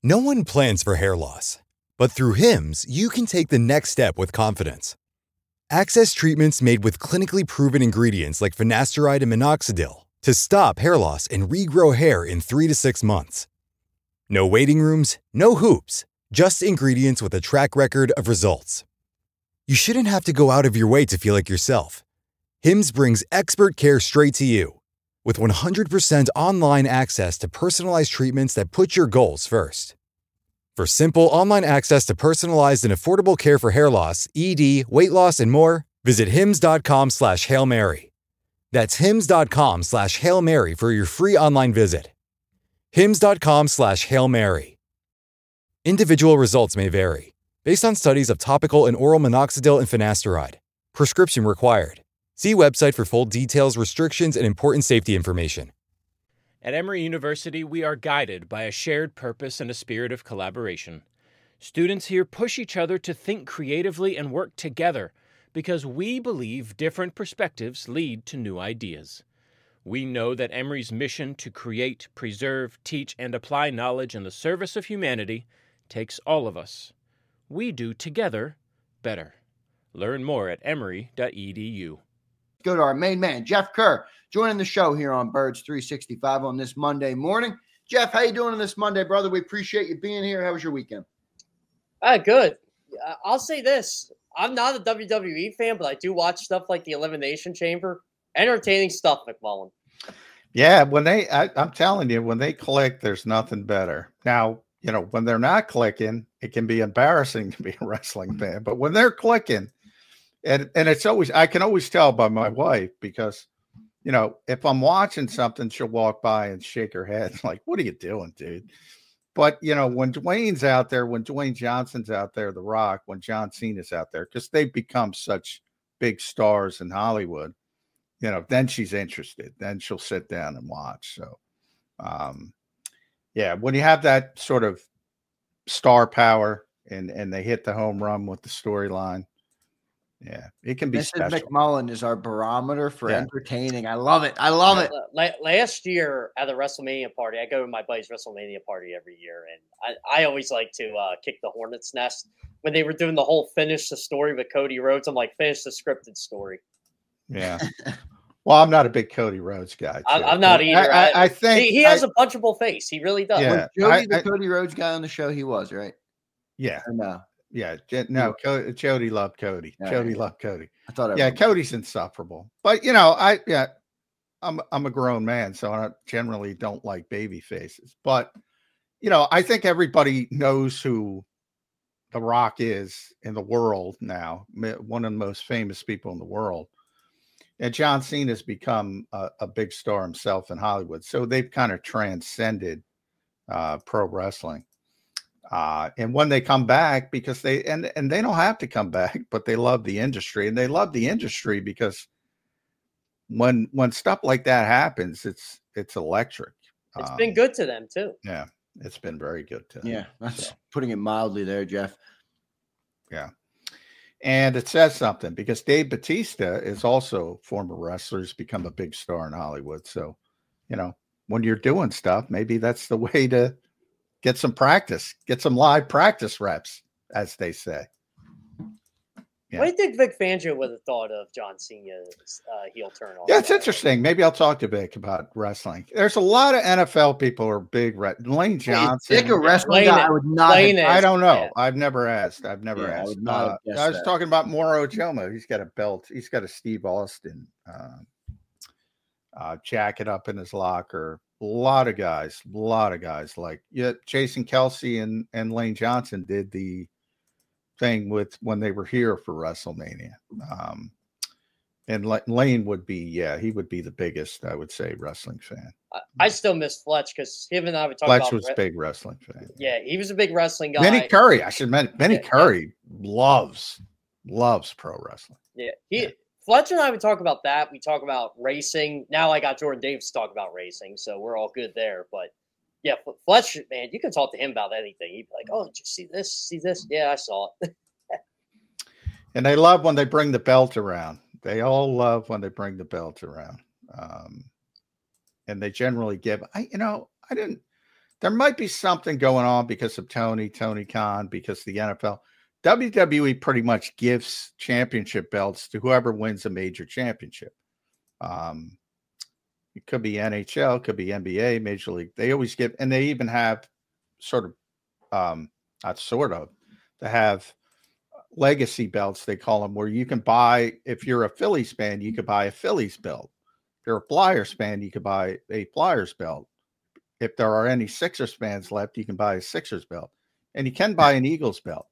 No one plans for hair loss, but through Hims, you can take the next step with confidence. Access treatments made with clinically proven ingredients like finasteride and minoxidil to stop hair loss and regrow hair in 3 to 6 months. No waiting rooms, no hoops, just ingredients with a track record of results. You shouldn't have to go out of your way to feel like yourself. Hims brings expert care straight to you. With 100% online access to personalized treatments that put your goals first. For simple online access to personalized and affordable care for hair loss, ED, weight loss, and more, visit hims.com/Hail Mary. That's hims.com/Hail Mary for your free online visit. hims.com/Hail Mary. Individual results may vary, based on studies of topical and oral minoxidil and finasteride. Prescription required. See website for full details, restrictions, and important safety information. At Emory University, we are guided by a shared purpose and a spirit of collaboration. Students here push each other to think creatively and work together because we believe different perspectives lead to new ideas. We know that Emory's mission to create, preserve, teach, and apply knowledge in the service of humanity takes all of us. We do together better. Learn more at emory.edu. Go to our main man, Jeff Kerr, joining the show here on Birds 365 on this Monday morning. Jeff, how you doing on this Monday, brother? We appreciate you being here. How was your weekend? Good. I'll say this. I'm not a WWE fan, but I do watch stuff like the Elimination Chamber. Entertaining stuff, McMullen. Yeah, I'm telling you, when they click, there's nothing better. Now, when they're not clicking, it can be embarrassing to be a wrestling fan. But when they're clicking, and it's always, I can always tell by my wife because, if I'm watching something, she'll walk by and shake her head like, what are you doing, dude? But, when Dwayne's out there, when Dwayne Johnson's out there, The Rock, when John Cena's out there, because they've become such big stars in Hollywood, then she's interested. Then she'll sit down and watch. So, when you have that sort of star power and they hit the home run with the storyline, it can be Mrs. special. McMullen is our barometer for entertaining. I love it. I love it. Last year at the WrestleMania party, I go to my buddy's WrestleMania party every year, and I always like to kick the hornet's nest. When they were doing the whole finish the story with Cody Rhodes, I'm like, finish the scripted story. Yeah. Well, I'm not a big Cody Rhodes guy. I'm not either. I think he has a punchable face. He really does. Yeah, Jody, the Cody Rhodes guy on the show, he was, right? Yeah. No. Yeah. No, Jody loved Cody. Jody loved Cody. I thought. Cody's insufferable. But I'm a grown man, so I generally don't like baby faces. But I think everybody knows who The Rock is in the world now. One of the most famous people in the world. And John Cena has become a big star himself in Hollywood. So they've kind of transcended pro wrestling. And when they come back, because they don't have to come back, but they love the industry. And they love the industry because when stuff like that happens, it's electric. It's been good to them too. Yeah, it's been very good to them. Yeah, that's putting it mildly there, Jeff. Yeah. And it says something because Dave Bautista is also a former wrestler, who's become a big star in Hollywood. So, when you're doing stuff, maybe that's the way to get some practice, get some live practice reps, as they say. Yeah. What do you think Vic Fangio would have thought of John Cena's heel turn on? Yeah, it's interesting. Maybe I'll talk to Vic about wrestling. There's a lot of NFL people who are big. Lane Johnson. Vic, a wrestling guy, I would not. I don't know. Yeah. I've never asked. I was that. talking about Mauro Jomo. He's got a belt. He's got a Steve Austin jacket up in his locker. A lot of guys like Jason Kelsey and Lane Johnson did the thing with when they were here for WrestleMania. And Lane would be, he would be the biggest, I would say, wrestling fan. I still miss Fletch because him and I would talk Fletch about. Fletch was a big wrestling fan. Yeah, he was a big wrestling guy. Benny Curry, I should mention. Benny Curry loves pro wrestling. Yeah, Fletch and I would talk about that. We talk about racing. Now I got Jordan Davis to talk about racing, so we're all good there. But yeah, Fletch, man, you can talk to him about anything. He'd be like, "Oh, did you see this? See this? Yeah, I saw it." And they love when they bring the belt around. They all love when they bring the belt around. And they generally give. there might be something going on because of Tony Khan, because the NFL. WWE pretty much gives championship belts to whoever wins a major championship. It could be NHL, it could be NBA, Major League. They always give, and they even have they have legacy belts, they call them, where you can buy, if you're a Phillies fan, you could buy a Phillies belt. If you're a Flyers fan, you could buy a Flyers belt. If there are any Sixers fans left, you can buy a Sixers belt. And you can buy an Eagles belt.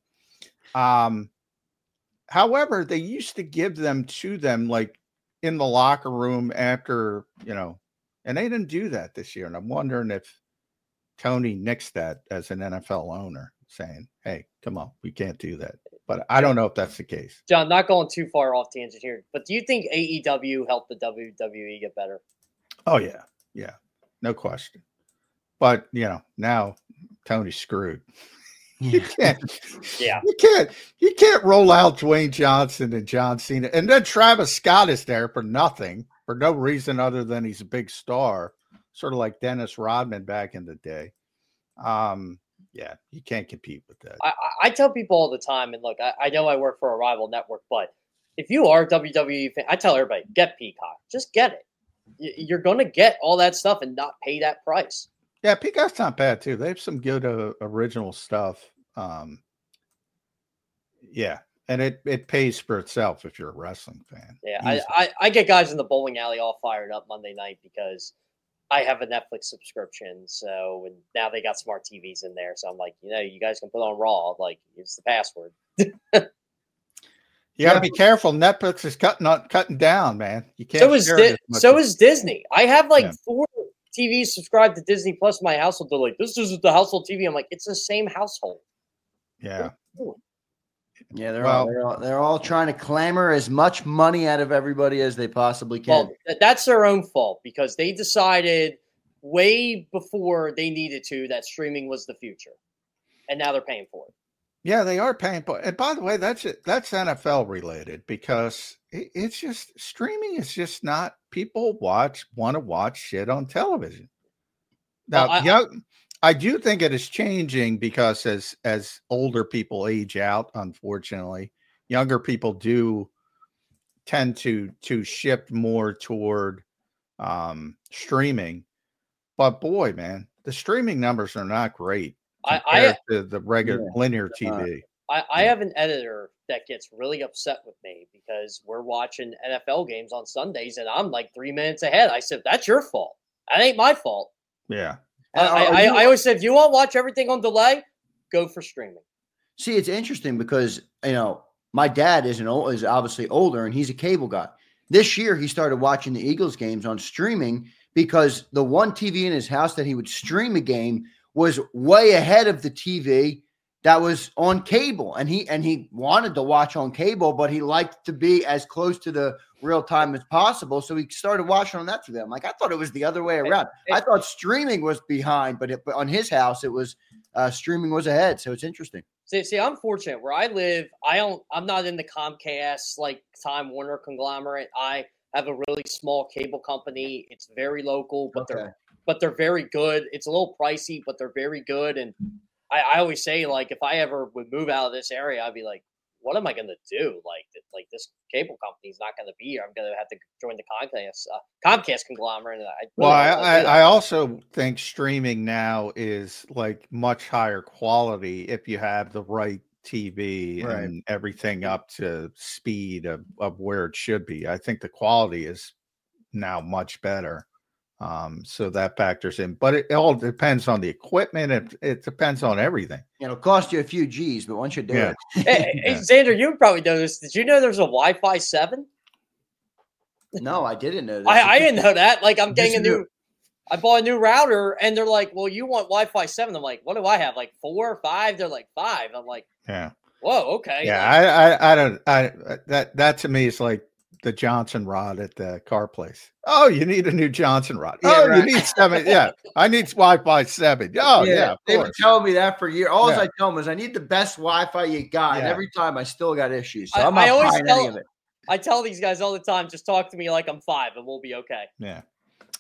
However, they used to give them to them like in the locker room after, and they didn't do that this year. And I'm wondering if Tony nixed that as an NFL owner, saying, hey, come on, we can't do that. But I don't know if that's the case. John, not going too far off tangent here, but do you think AEW helped the WWE get better? Oh, yeah. Yeah. No question. But, now Tony's screwed. You can't. Yeah. You can't roll out Dwayne Johnson and John Cena. And then Travis Scott is there for nothing, for no reason other than he's a big star, sort of like Dennis Rodman back in the day. Yeah, you can't compete with that. I tell people all the time, and look, I know I work for a rival network, but if you are a WWE fan, I tell everybody, get Peacock. Just get it. You're going to get all that stuff and not pay that price. Yeah, Peacock's not bad, too. They have some good original stuff. Yeah, and it pays for itself if you're a wrestling fan. Yeah, I get guys in the bowling alley all fired up Monday night because I have a Netflix subscription, and now they got smart TVs in there. So I'm like, you guys can put on Raw. Like, it's the password. You got to be careful. Netflix is cutting down, man. You can't. So is Disney. I have 4 TVs subscribed to Disney Plus in my household. They're like, this isn't the household TV. I'm like, it's the same household. Yeah. Yeah, they're all trying to clamor as much money out of everybody as they possibly can. Well, that's their own fault because they decided way before they needed to that streaming was the future, and now they're paying for it. Yeah, they are paying for it. And by the way, that's NFL related because it's just streaming is just not. People want to watch shit on television. Now, I do think it is changing because as older people age out, unfortunately, younger people do tend to shift more toward streaming. But boy, man, the streaming numbers are not great compared to the regular linear TV. I have an editor that gets really upset with me because we're watching NFL games on Sundays and I'm like 3 minutes ahead. I said, that's your fault. That ain't my fault. Yeah. I always said, if you want to watch everything on delay, go for streaming. See, it's interesting because, my dad is obviously older and he's a cable guy. This year, he started watching the Eagles games on streaming because the one TV in his house that he would stream a game was way ahead of the TV that was on cable. And he wanted to watch on cable, but he liked to be as close to the real time as possible. So he started watching on that TV. I'm like, I thought it was the other way around. I thought streaming was behind, but on his house, it was streaming was ahead. So it's interesting. See, I'm fortunate where I live. I'm not in the Comcast, Time Warner conglomerate. I have a really small cable company. It's very local, but they're very good. It's a little pricey, but they're very good. And I always say, if I ever would move out of this area, I'd be like, what am I going to do? Like this cable company's not going to be here. I'm going to have to join the Comcast conglomerate. I also think streaming now is much higher quality if you have the right TV and everything up to speed of where it should be. I think the quality is now much better. So that factors in, but it all depends on the equipment. It depends on everything. It'll cost you a few G's, but once you do it. Hey, Xander, you probably know this. Did you know there's a Wi-Fi 7? No, I didn't know that. I didn't know that. I'm getting I bought a new router and they're like, well, you want Wi-Fi 7. I'm like, what do I have? 4 or 5? They're like 5. I'm like, yeah. Whoa. Okay. Yeah. I don't, that to me is like the Johnson rod at the car place. Oh, you need a new Johnson rod. Yeah, you need 7. Yeah. I need Wi-Fi 7. Oh yeah. They were telling me that for years. All I tell them is I need the best Wi-Fi you got. Yeah. And every time I still got issues. So I'm not buying any of it. I tell these guys all the time, just talk to me like I'm 5 and we'll be okay. Yeah.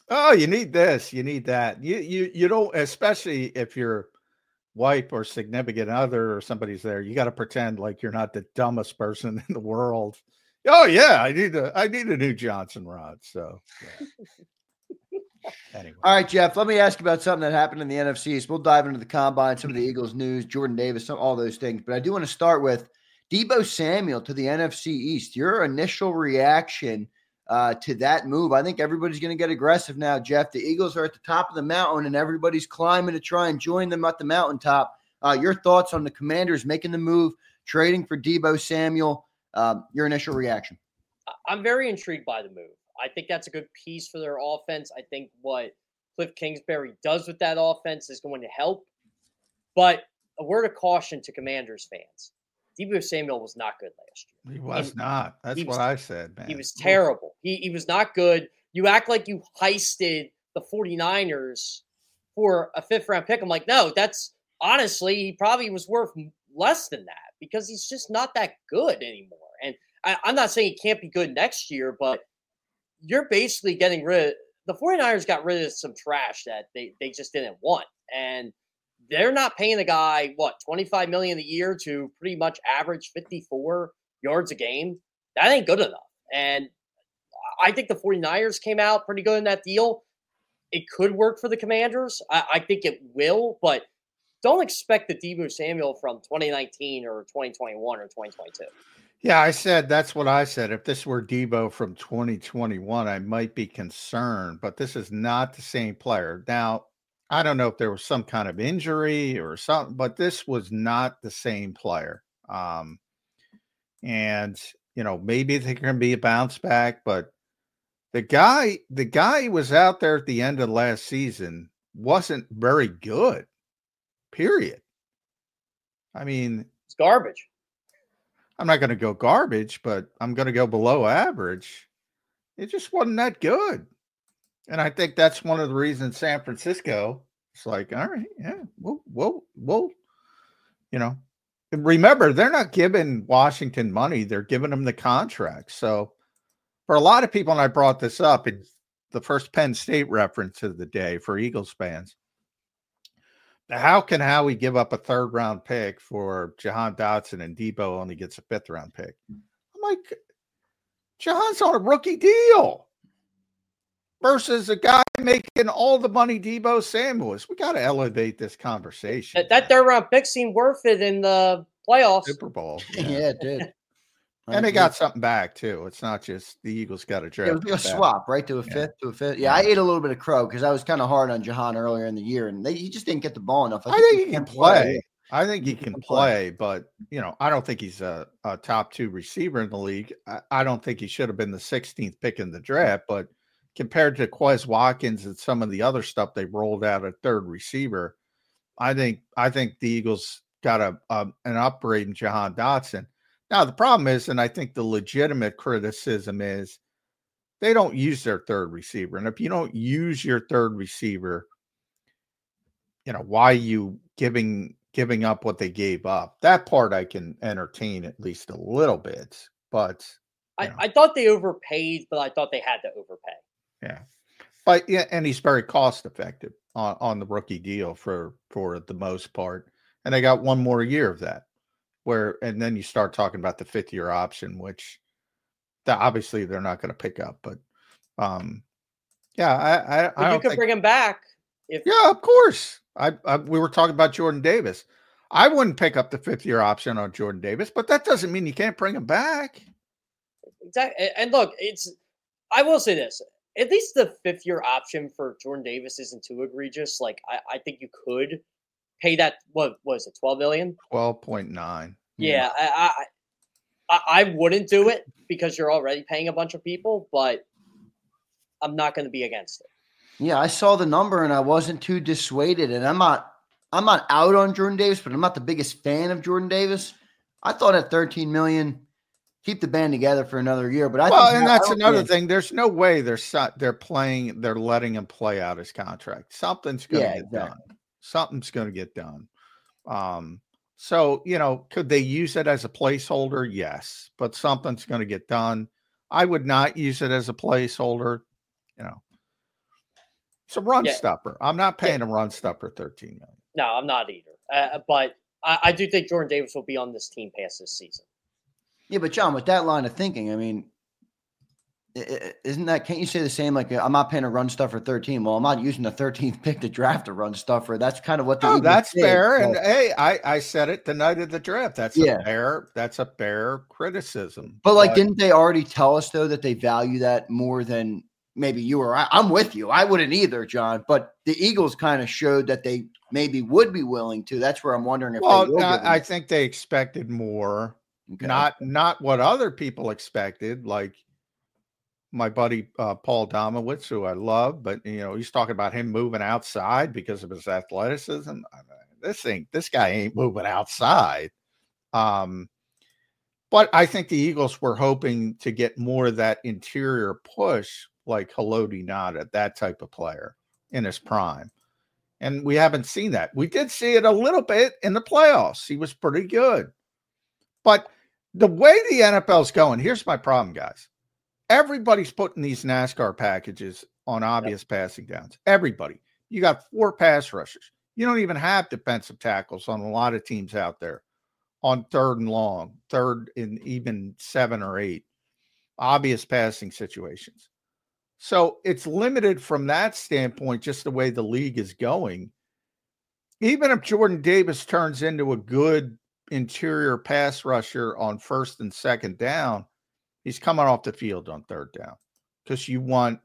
Oh, you need this, you need that. You don't, especially if your wife or significant other or somebody's there, you got to pretend like you're not the dumbest person in the world. Oh yeah, I need a new Johnson rod. So yeah. Anyway. All right, Jeff, let me ask you about something that happened in the NFC East. We'll dive into the combine, some of the Eagles news, Jordan Davis, all those things. But I do want to start with Deebo Samuel to the NFC East. Your initial reaction to that move. I think everybody's going to get aggressive now, Jeff. The Eagles are at the top of the mountain, and everybody's climbing to try and join them at the mountaintop. Your thoughts on the Commanders making the move, trading for Deebo Samuel, your initial reaction? I'm very intrigued by the move. I think that's a good piece for their offense. I think what Cliff Kingsbury does with that offense is going to help. But a word of caution to Commanders fans. Deebo Samuel was not good last year. He was not. That's what I said, man. He was terrible. He was not good. You act like you heisted the 49ers for a 5th-round pick. I'm like, no, that's honestly, he probably was worth less than that because he's just not that good anymore. And I'm not saying he can't be good next year, but you're basically getting rid – the 49ers got rid of some trash that they just didn't want. And they're not paying the guy, $25 million a year to pretty much average 54 yards a game. That ain't good enough. And I think the 49ers came out pretty good in that deal. It could work for the Commanders. I think it will, but don't expect the Deebo Samuel from 2019 or 2021 or 2022. Yeah, that's what I said. If this were Deebo from 2021, I might be concerned, but this is not the same player. Now, I don't know if there was some kind of injury or something, but this was not the same player. And, maybe there can be a bounce back, but the guy who was out there at the end of last season wasn't very good, period. I mean, it's garbage. I'm not going to go garbage, but I'm going to go below average. It just wasn't that good. And I think that's one of the reasons San Francisco is like, all right, yeah, we'll, remember, they're not giving Washington money. They're giving them the contract. So for a lot of people, and I brought this up, it's the first Penn State reference of the day for Eagles fans. How can Howie give up a 3rd-round pick for Jahan Dotson and Deebo only gets a 5th-round pick? I'm like, Jahan's on a rookie deal versus a guy making all the money Deebo Samuel is. We got to elevate this conversation. That 3rd-round pick seemed worth it in the playoffs. Super Bowl. Yeah, it did. And they got something back, too. It's not just the Eagles got a draft. It was a swap, right, to a fifth. Yeah, I ate a little bit of crow because I was kind of hard on Jahan earlier in the year, and he just didn't get the ball enough. I think he can play. I think he can play, but, I don't think he's a top 2 receiver in the league. I don't think he should have been the 16th pick in the draft, but compared to Quez Watkins and some of the other stuff they rolled out at 3rd receiver, I think the Eagles got an upgrade in Jahan Dotson. Now, the problem is, and I think the legitimate criticism is, they don't use their 3rd receiver. And if you don't use your 3rd receiver, why are you giving up what they gave up? That part I can entertain at least a little bit. But I thought they overpaid, but I thought they had to overpay. Yeah. But yeah, and he's very cost effective on the rookie deal for the most part. And they got one more year of that. And then you start talking about the 5th-year option, which obviously they're not going to pick up. But yeah, I you could bring him back. Yeah, of course. We were talking about Jordan Davis. I wouldn't pick up the 5th-year option on Jordan Davis, but that doesn't mean you can't bring him back. Exactly. And look, I will say this. At least the 5th-year option for Jordan Davis isn't too egregious. Like, I think you could pay that. What was it? $12 million? 12.9. Yeah, I wouldn't do it because you're already paying a bunch of people, but I'm not going to be against it. Yeah, I saw the number and I wasn't too dissuaded. And I'm not out on Jordan Davis, but I'm not the biggest fan of Jordan Davis. I thought at $13 million, keep the band together for another year. But that's another thing. There's no way they're letting him play out his contract. Something's going to get done. Something's going to get done. So, could they use it as a placeholder? Yes, but something's going to get done. I would not use it as a placeholder. It's a run stopper. I'm not paying a run stopper $13 million. No, I'm not either. But I do think Jordan Davis will be on this team past this season. Yeah, but John, with that line of thinking, I mean, can't you say the same? Like, I'm not paying a run stuffer 13. Well, I'm not using the 13th pick to draft a run stuffer. That's kind of what the Eagles that's did. fair. So, and hey, I said it the night of the draft. That's a fair criticism. But didn't they already tell us though that they value that more than maybe you or I? I'm with you. I wouldn't either, John. But the Eagles kind of showed that they maybe would be willing to. That's where I'm wondering if. Well, I think they expected more. Okay. Not what other people expected, like my buddy Paul Domowitz, who I love, but he's talking about him moving outside because of his athleticism. This guy ain't moving outside. But I think the Eagles were hoping to get more of that interior push, like Haloti Ngata, that type of player in his prime. And we haven't seen that. We did see it a little bit in the playoffs. He was pretty good. But the way the NFL's going, here's my problem, guys. Everybody's putting these NASCAR packages on obvious passing downs. Everybody. You got 4 pass rushers. You don't even have defensive tackles on a lot of teams out there on 3rd and long, 3rd and even 7 or 8. Obvious passing situations. So it's limited from that standpoint, just the way the league is going. Even if Jordan Davis turns into a good interior pass rusher on 1st and 2nd down, he's coming off the field on 3rd down because you want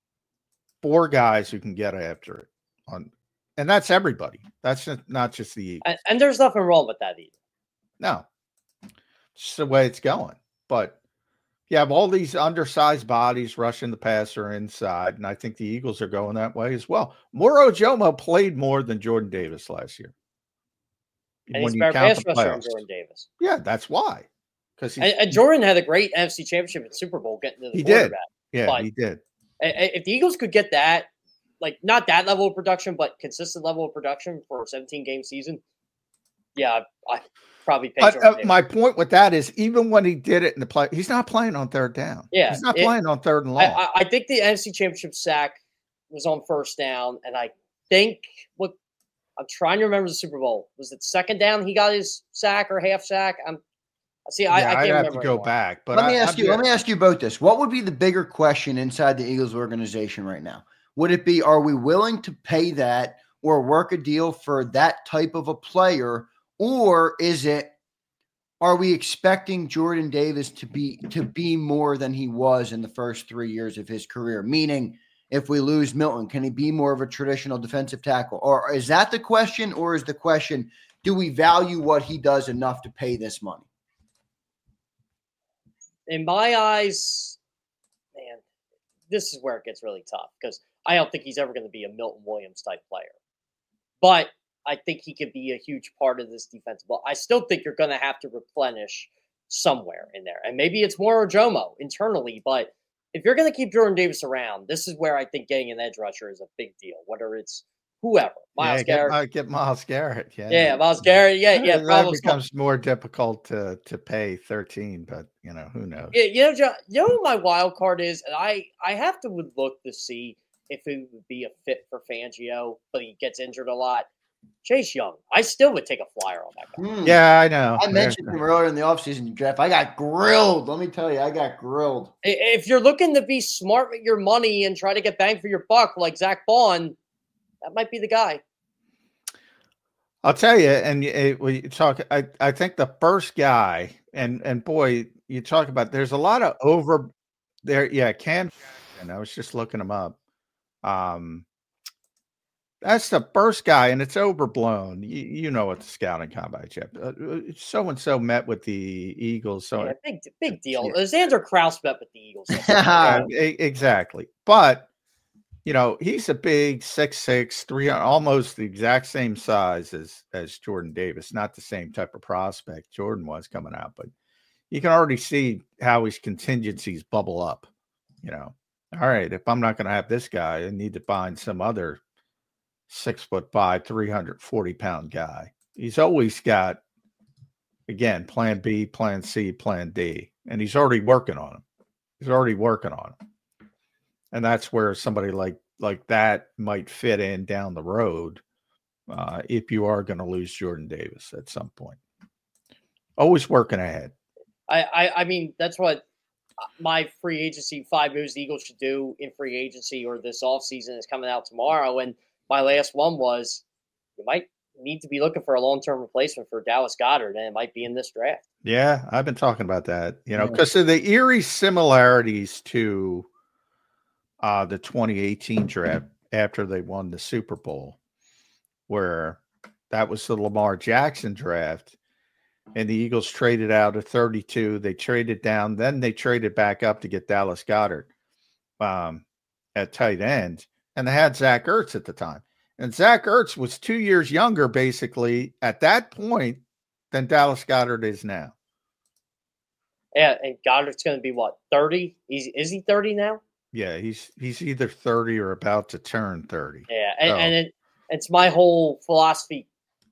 4 guys who can get after it. And that's everybody. That's not just the Eagles. And there's nothing wrong with that either. No. It's the way it's going. But you have all these undersized bodies rushing the passer inside, and I think the Eagles are going that way as well. Moro Ojomo played more than Jordan Davis last year. And he's better pass rusher than Jordan Davis. Yeah, that's why. And Jordan had a great NFC Championship and Super Bowl getting to the quarterback. Yeah, but he did. If the Eagles could get that, like not that level of production, but consistent level of production for a 17-game season, yeah, I probably pay Jordan Davis. My point with that is even when he did it in the play, he's not playing on 3rd down. Yeah, he's not playing on 3rd and long. I think the NFC Championship sack was on 1st down, and I think I'm trying to remember the Super Bowl. Was it 2nd down he got his sack or half sack? I can't remember. I'd have to go back. But let me ask you about this. What would be the bigger question inside the Eagles organization right now? Would it be, are we willing to pay that or work a deal for that type of a player? Or is it, are we expecting Jordan Davis to be more than he was in the first 3 years of his career? Meaning, if we lose Milton, can he be more of a traditional defensive tackle? Or is that the question? Or is the question, do we value what he does enough to pay this money? In my eyes, man, this is where it gets really tough because I don't think he's ever going to be a Milton Williams type player. But I think he could be a huge part of this defensive ball. I still think you're going to have to replenish somewhere in there. And maybe it's more Ojomo internally, but if you're going to keep Jordan Davis around, this is where I think getting an edge rusher is a big deal, whether it's whoever. Myles Garrett. Get Myles Garrett. Yeah, Myles Garrett. Yeah. That becomes more difficult to pay 13, but who knows? Yeah, John, what my wild card is, and I have to look to see if it would be a fit for Fangio, but he gets injured a lot. Chase Young. I still would take a flyer on that guy. Yeah, I know. I mentioned him earlier in the offseason draft. I got grilled. Let me tell you, I got grilled. If you're looking to be smart with your money and try to get bang for your buck like Zach Bond, that might be the guy. I'll tell you, and we talk. I think the first guy, and boy, you talk about. There's a lot of over there. Yeah, Cam. And I was just looking him up. That's the first guy, and it's overblown. You know what the scouting combine, Jeff. So and so met with the Eagles. So yeah, big deal. Yeah. Xander Kraus met with the Eagles. Exactly, but he's a big 6'6", 300, almost the exact same size as Jordan Davis. Not the same type of prospect Jordan was coming out, but you can already see how his contingencies bubble up. All right, if I'm not going to have this guy, I need to find some other 6'5", 340-pound guy. He's always got, again, plan B, plan C, plan D, and he's already working on them. And that's where somebody like like that might fit in down the road if you are going to lose Jordan Davis at some point. Always working ahead. I mean, that's what my free agency 5 moves the Eagles should do in free agency or this offseason is coming out tomorrow. And my last one was you might need to be looking for a long-term replacement for Dallas Goedert, and it might be in this draft. Yeah, I've been talking about that, because of the eerie similarities to the 2018 draft after they won the Super Bowl, where that was the Lamar Jackson draft, and the Eagles traded out of 32. They traded down, then they traded back up to get Dallas Goedert at tight end, and they had Zach Ertz at the time. And Zach Ertz was 2 years younger, basically, at that point than Dallas Goedert is now. Yeah, and Goddard's going to be, what, 30? Is he 30 now? Yeah, he's either 30 or about to turn 30. Yeah, and it's my whole philosophy.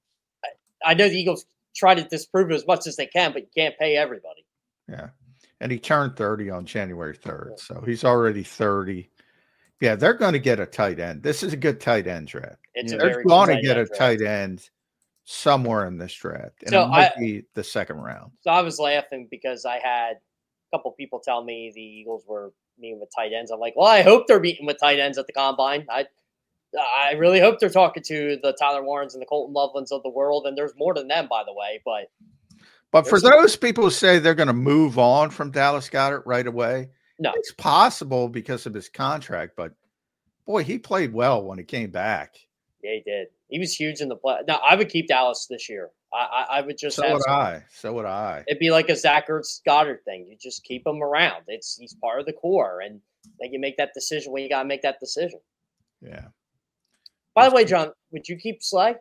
I know the Eagles try to disprove it as much as they can, but you can't pay everybody. Yeah, and he turned 30 on January 3rd, so he's already 30. Yeah, they're going to get a tight end. This is a good tight end draft. They're going to get a tight end somewhere in this draft, and it might be the second round. So I was laughing because I had a couple people tell me the Eagles were meeting with tight ends. I'm like, well, I hope they're meeting with tight ends at the combine. I really hope they're talking to the Tyler Warrens and the Colton Lovelands of the world, and there's more than them, by the way. But for those people who say they're going to move on from Dallas Goedert right away, no, it's possible because of his contract. But boy, he played well when he came back. Yeah, he did. He was huge in the play. Now, I would keep Dallas this year. I would just. So would I. It'd be like a Zach Ertz Goddard thing. You just keep him around. He's part of the core, and then you make that decision when you got to make that decision. Yeah. By the way, John, would you keep Slay?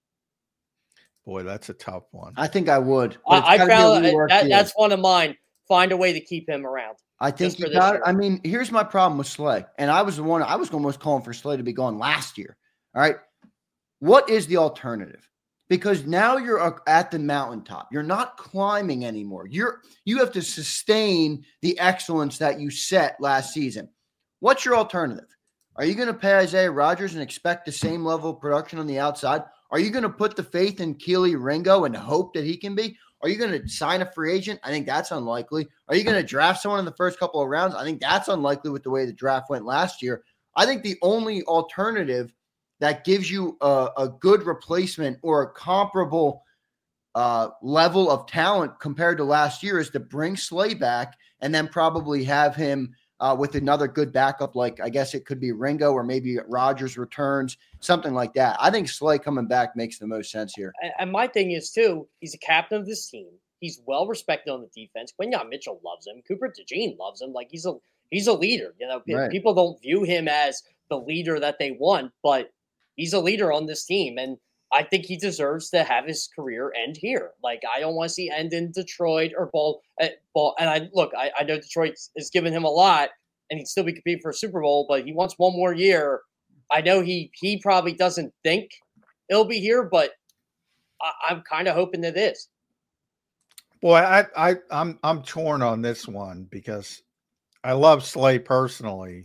Boy, that's a tough one. I think I would. I found that's one of mine. Find a way to keep him around. I think you got it. I mean, here's my problem with Slay, and I was almost calling for Slay to be gone last year. All right. What is the alternative? Because now you're at the mountaintop. You're not climbing anymore. You have to sustain the excellence that you set last season. What's your alternative? Are you going to pay Isaiah Rodgers and expect the same level of production on the outside? Are you going to put the faith in Keely Ringo and hope that he can be? Are you going to sign a free agent? I think that's unlikely. Are you going to draft someone in the first couple of rounds? I think that's unlikely with the way the draft went last year. I think the only alternative that gives you a good replacement or a comparable level of talent compared to last year is to bring Slay back and then probably have him with another good backup, like I guess it could be Ringo or maybe Rodgers returns, something like that. I think Slay coming back makes the most sense here. And my thing is, too, he's a captain of this team. He's well-respected on the defense. Quinyon Mitchell loves him. Cooper DeJean loves him. Like, he's a leader. You know, right. People don't view him as the leader that they want, but he's a leader on this team, and I think he deserves to have his career end here. Like, I don't want to see end in Detroit or Ball. And I know Detroit is giving him a lot, and he'd still be competing for a Super Bowl, but he wants one more year. I know he probably doesn't think it'll be here, but I'm kind of hoping it is. Boy, I'm torn on this one because I love Slay personally.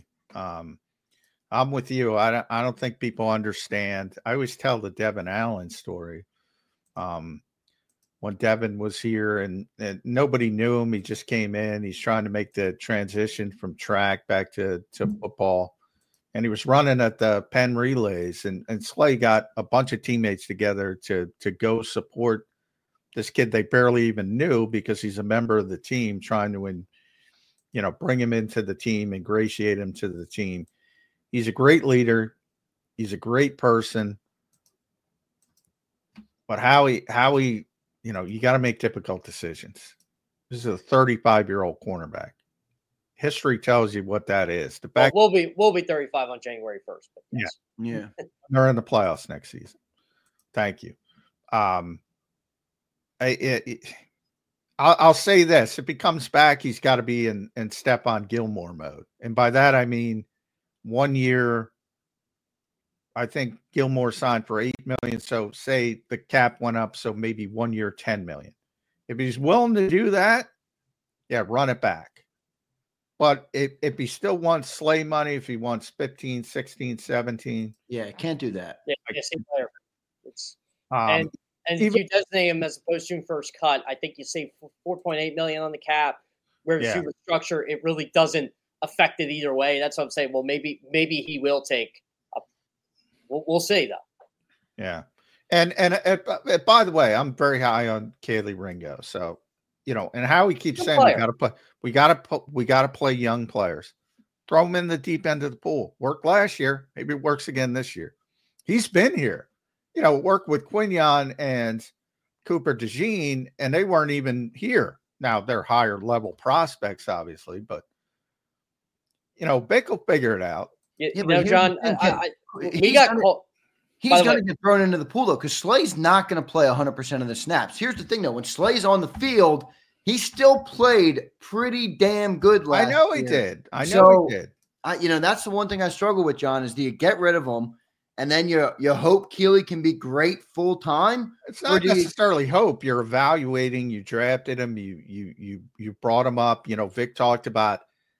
I'm with you. I don't think people understand. I always tell the Devin Allen story. When Devin was here and nobody knew him, he just came in. He's trying to make the transition from track back to football. And he was running at the Penn Relays. And Slay got a bunch of teammates together to go support this kid they barely even knew because he's a member of the team, trying to, bring him into the team, ingratiate him to the team. He's a great leader. He's a great person. But how he, you got to make difficult decisions. This is a 35-year-old cornerback. History tells you what that is. We'll be 35 on January 1st. But yes. Yeah. They're in the playoffs next season. Thank you. I'll say this: if he comes back, he's got to be in Stephon Gilmore mode, and by that I mean 1 year. I think Gilmore signed for $8 million. So say the cap went up, so maybe 1 year, $10 million. If he's willing to do that, yeah, run it back. But if he still wants Slay money, if he wants 15, 16, 17. Yeah, can't do that. Yeah, same player. It's Um, and if you designate him as opposed to first cut, I think you save $4.8 million on the cap. Whereas super structure, it really doesn't affect it either way. That's what I'm saying. Well, maybe he will take. We'll see though. Yeah, and by the way, I'm very high on Kelee Ringo. So and how he keeps saying we got to play young players. Throw them in the deep end of the pool. Worked last year, maybe it works again this year. He's been here. Worked with Quignon and Cooper DeJean, and they weren't even here. Now they're higher level prospects, obviously, but Vic will figure it out. John, he got called. He's going to get thrown into the pool, though, because Slay's not going to play 100% of the snaps. Here's the thing, though. When Slay's on the field, he still played pretty damn good last year. He did. I know he did. That's the one thing I struggle with, John, is do you get rid of him, and then you hope Kelee can be great full-time? It's not necessarily hope. You're evaluating. You drafted him. You brought him up. Vic talked about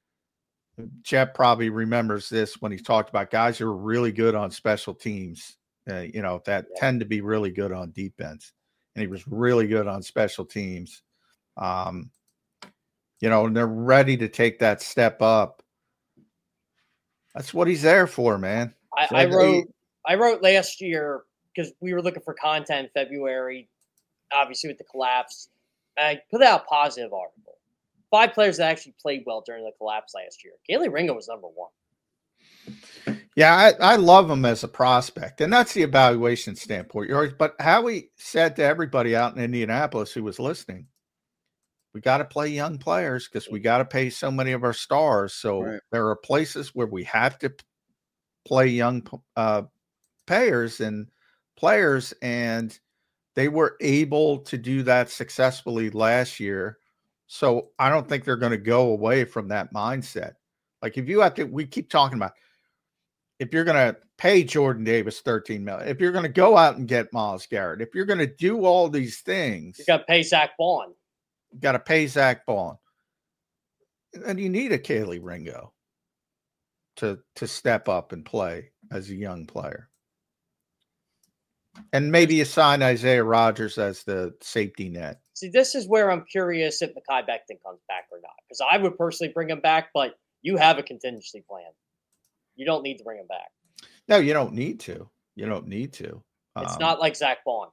Jeff probably remembers this when he talked about guys who are really good on special teams, that tend to be really good on defense. And he was really good on special teams. And they're ready to take that step up. That's what he's there for, man. I wrote last year because we were looking for content in February, obviously with the collapse. I put out a positive article. 5 players that actually played well during the collapse last year. Kelee Ringo was number 1. Yeah, I love him as a prospect, and that's the evaluation standpoint. But Howie said to everybody out in Indianapolis who was listening, we got to play young players because we got to pay so many of our stars. So there are places where we have to play young players, and they were able to do that successfully last year. So I don't think they're going to go away from that mindset. Like if you have to, we keep talking about, if you're going to pay Jordan Davis $13 million, if you're going to go out and get Myles Garrett, if you're going to do all these things, you got to pay Zach Baun. You got to pay Zach Baun, and you need a Kelee Ringo to step up and play as a young player. And maybe you sign Isaiah Rodgers as the safety net. See, this is where I'm curious if Mekhi Becton comes back or not. Because I would personally bring him back, but you have a contingency plan. You don't need to bring him back. No, you don't need to. It's not like Zach Baun.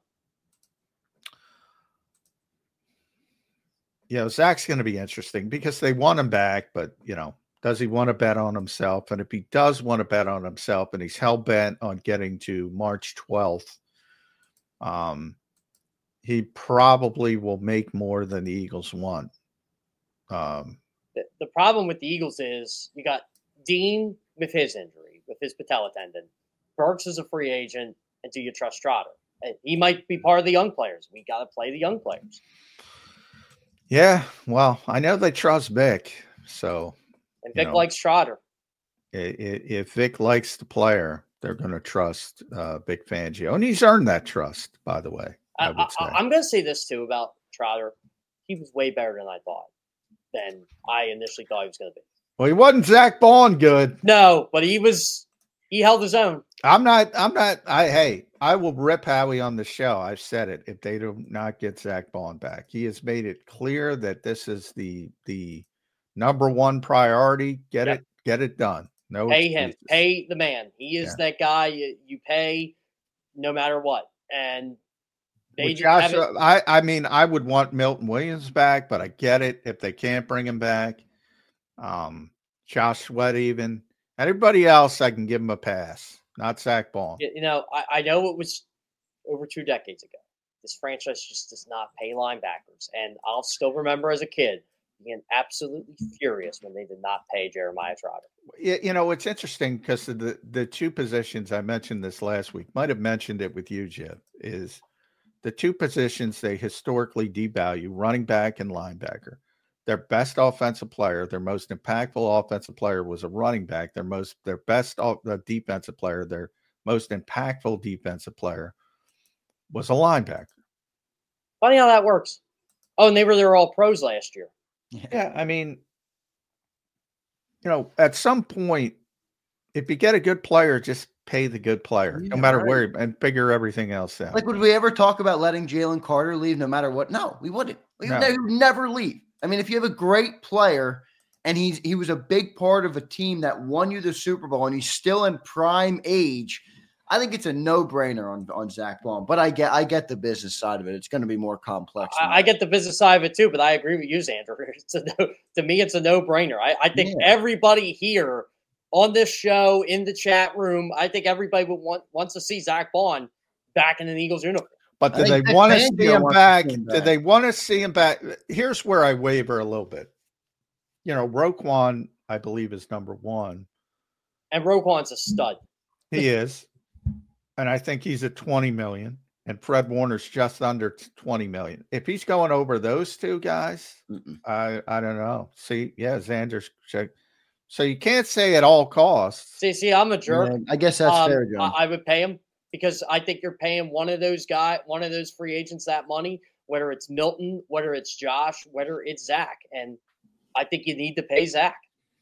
Zach's going to be interesting because they want him back, but, does he want to bet on himself? And if he does want to bet on himself and he's hell-bent on getting to March 12th, he probably will make more than the Eagles want. The problem with the Eagles is you got Dean with his injury, with his patella tendon. Burks is a free agent, and do you trust Trotter? He might be part of the young players. We got to play the young players. Yeah, well, I know they trust Vic, so. And Vic likes Trotter. If Vic likes the player, they're going to trust Vic Fangio. And he's earned that trust, by the way. I'm going to say this, too, about Trotter. He was way better than I thought, than I initially thought he was going to be. Well, he wasn't Zach Baun good. No, but he held his own. I will rip Howie on the show. I've said it. If they do not get Zach Baun back, he has made it clear that this is the number one priority. Get it done. No, pay him. Pay the man. He is that guy you pay no matter what. And they Josh, I would want Milton Williams back, but I get it if they can't bring him back. Josh Sweat, even everybody else, I can give him a pass. Not Zach Baun. I know it was over 2 decades ago. This franchise just does not pay linebackers, and I'll still remember as a kid being absolutely furious when they did not pay Jeremiah Trotter. It's interesting because the 2 positions I mentioned this last week, might have mentioned it with you, Jim, is the 2 positions they historically devalue: running back and linebacker. Their best offensive player, their most impactful offensive player was a running back. Their best defensive player, their most impactful defensive player was a linebacker. Funny how that works. Oh, and they were all pros last year. Yeah, I mean, at some point, if you get a good player, just pay the good player, no matter where, and figure everything else out. Like, would we ever talk about letting Jalen Carter leave no matter what? No, we wouldn't. We would never leave. I mean, if you have a great player and he was a big part of a team that won you the Super Bowl and he's still in prime age, I think it's a no-brainer on Zach Baun. But I get the business side of it. It's going to be more complex. I get the business side of it too, but I agree with you, Xander. To me, it's a no-brainer. I think everybody here on this show, in the chat room, I think everybody wants to see Zach Baun back in an Eagles uniform. But do they want to see him back? Do they want to see him back? Here's where I waver a little bit. Roquan, I believe, is number one. And Roquan's a stud. He is. And I think he's at 20 million. And Fred Warner's just under 20 million. If he's going over those two guys, I don't know. See, Xander's check. So you can't say at all costs. See, I'm a jerk. Yeah, I guess that's fair, John. I would pay him because I think you're paying one of those free agents that money, whether it's Milton, whether it's Josh, whether it's Zach. And I think you need to pay Zach.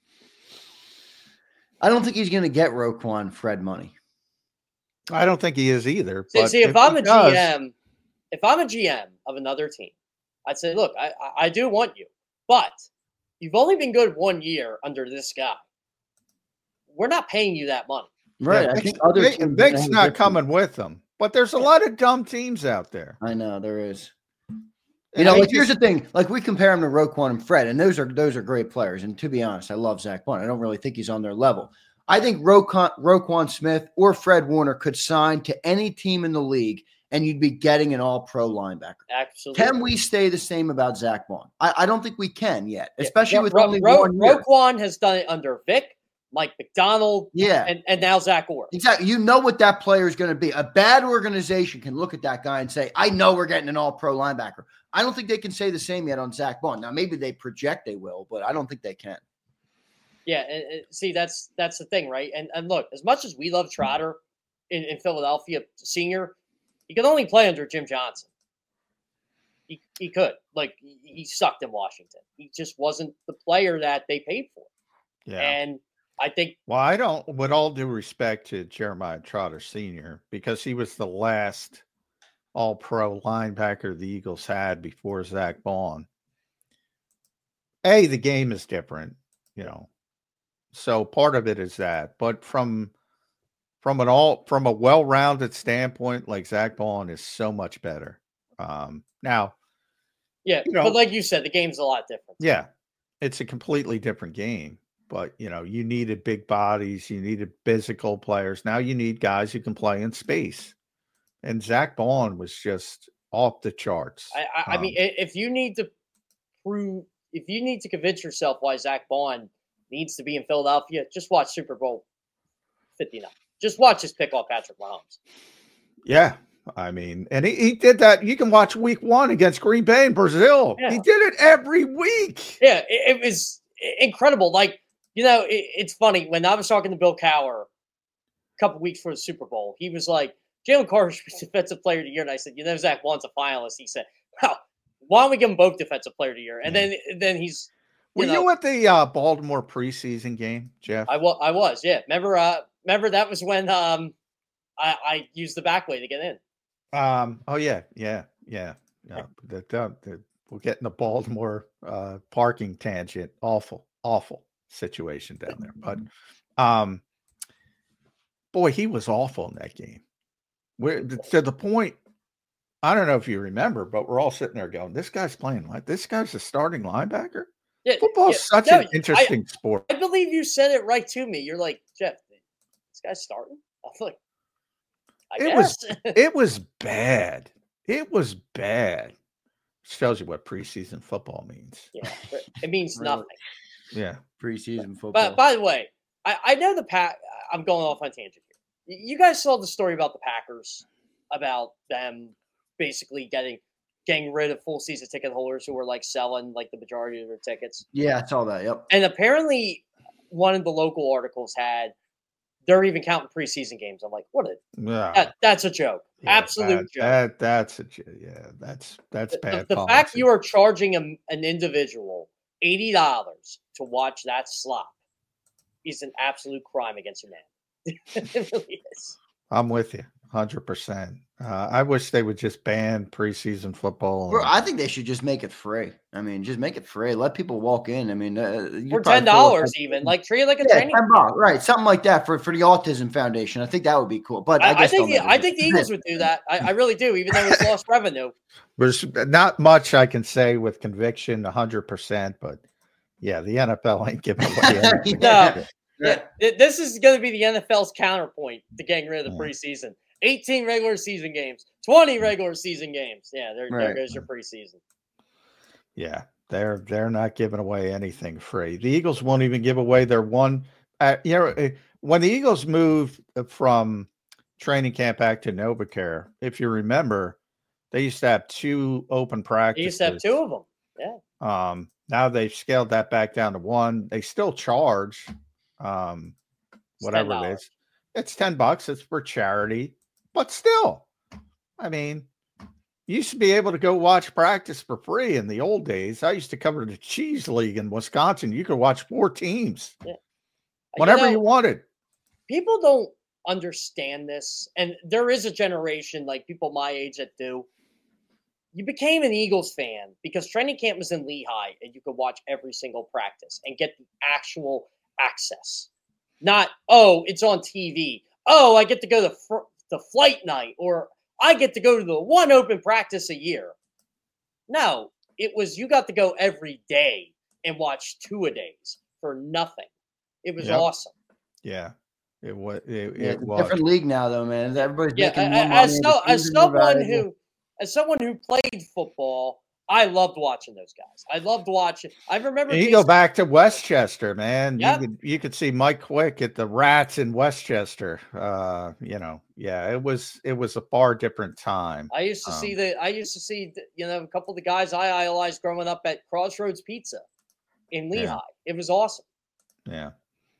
I don't think he's going to get Roquan Fred money. I don't think he is either. See, if I'm a GM of another team, I'd say, look, I do want you, but you've only been good 1 year under this guy. We're not paying you that money. Right. Yeah, I think Vic's not coming with them, but there's a lot of dumb teams out there. I know there is. Here's the thing. Like, we compare him to Roquan and Fred, and those are great players. And to be honest, I love Zach Baun. I don't really think he's on their level. I think Roquan Smith or Fred Warner could sign to any team in the league, and you'd be getting an all-pro linebacker. Absolutely. Can we say the same about Zach Baun? I don't think we can yet, especially with only 1 year. Roquan has done it under Vic, Mike McDonald, and now Zach Orr. Exactly. You know what that player is going to be. A bad organization can look at that guy and say, I know we're getting an all-pro linebacker. I don't think they can say the same yet on Zach Baun. Now, maybe they project they will, but I don't think they can. Yeah, and see, that's the thing, right? And look, as much as we love Trotter in Philadelphia senior, he could only play under Jim Johnson. He could. Like, he sucked in Washington. He just wasn't the player that they paid for. Yeah. And I think... Well, I don't, with all due respect to Jeremiah Trotter Sr., because he was the last all-pro linebacker the Eagles had before Zach Baun. The game is different, So part of it is that, but from a well-rounded standpoint, like Zach Baun is so much better. Now, but like you said, the game's a lot different. Yeah, it's a completely different game. But you needed big bodies, you needed physical players. Now you need guys who can play in space, and Zach Baun was just off the charts. I mean, if you need to convince yourself why Zach Baun needs to be in Philadelphia, just watch Super Bowl 59. Just watch his pick off Patrick Mahomes. Yeah. I mean, and he did that. You can watch week 1 against Green Bay in Brazil. Yeah. He did it every week. Yeah. It was incredible. Like, it's funny. When I was talking to Bill Cowher a couple weeks for the Super Bowl, he was like, Jalen Carter should be Defensive Player of the Year. And I said, Zach Baun's a finalist. He said, well, why don't we give them both Defensive Player of the Year? And then he's... Were you at the Baltimore preseason game, Jeff? I was, yeah. Remember that was when I used the back way to get in. Oh yeah. We'll get in the Baltimore parking tangent. Awful situation down there. But boy, he was awful in that game. To the point, I don't know if you remember, but we're all sitting there going, "This guy's playing like this guy's a starting linebacker." Yeah, Football's such an interesting sport. I believe you said it right to me. You're like, Jeff, this guy's starting? I'm like, I guess. It was bad. It was bad. Which tells you what preseason football means. Yeah, it means nothing. Yeah, preseason football. But by the way, I know I'm going off on a tangent here. You guys saw the story about the Packers, about them basically getting rid of full season ticket holders who were like selling like the majority of their tickets. Yeah, I saw that. Yep. And apparently one of the local articles they're even counting preseason games. I'm like, that's a joke. Yeah, absolute joke. That's bad. The fact you are charging an individual $80 to watch that slop is an absolute crime against humanity. It really is. I'm with you 100%. I wish they would just ban preseason football. Bro, I think they should just make it free. I mean, just make it free. Let people walk in. I mean, for $10 even, like treat it like a training. $10, right? Something like that for the Autism Foundation. I think that would be cool. But I think the Eagles would do that. I really do, even though it's lost revenue. There's not much I can say with conviction 100%, but yeah, the NFL ain't giving away anything. No. Yeah, this is going to be the NFL's counterpoint to getting rid of the preseason. 18 regular season games, 20 regular season games. Yeah, there goes your preseason. Yeah, they're not giving away anything free. The Eagles won't even give away their one. When the Eagles moved from training camp back to NovaCare, if you remember, they used to have 2 open practices. They used to have 2 of them. Yeah. Now they've scaled that back down to 1. They still charge, whatever it is. It's $10. It's for charity. But still, I mean, you used to be able to go watch practice for free in the old days. I used to cover the Cheese League in Wisconsin. You could watch 4 teams whenever you wanted. People don't understand this. And there is a generation, like people my age, that do. You became an Eagles fan because training camp was in Lehigh and you could watch every single practice and get the actual access. Not, it's on TV. I get to go to the flight night, or I get to go to the 1 open practice a year. No, it was you got to go every day and watch 2-a-days for nothing. It was awesome. Yeah, it was. It was a different league now, though, man. Everybody's making more money. As someone who played football, I loved watching those guys. I loved watching. I remember. You go back to Westchester, man. Yep. You could see Mike Quick at the Rats in Westchester. It was a far different time. I used to see a couple of the guys I idolized growing up at Crossroads Pizza in Lehigh. Yeah. It was awesome. Yeah.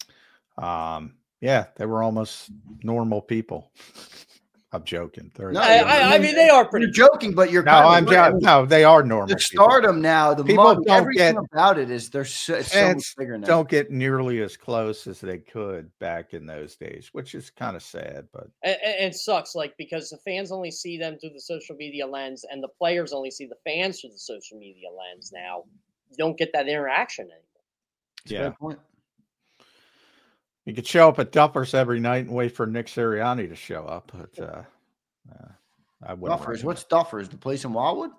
They were almost normal people. I'm joking. I mean, they are pretty. You're joking, but you're. No, they are normal. The stardom now, the people money, everything about it is it's so much bigger now. Don't get nearly as close as they could back in those days, which is kind of sad. But it sucks, because the fans only see them through the social media lens, and the players only see the fans through the social media lens. Now, you don't get that interaction anymore. That's a fair point. You could show up at Duffers every night and wait for Nick Sirianni to show up. But I wouldn't. Duffers? What's Duffers? The place in Wildwood?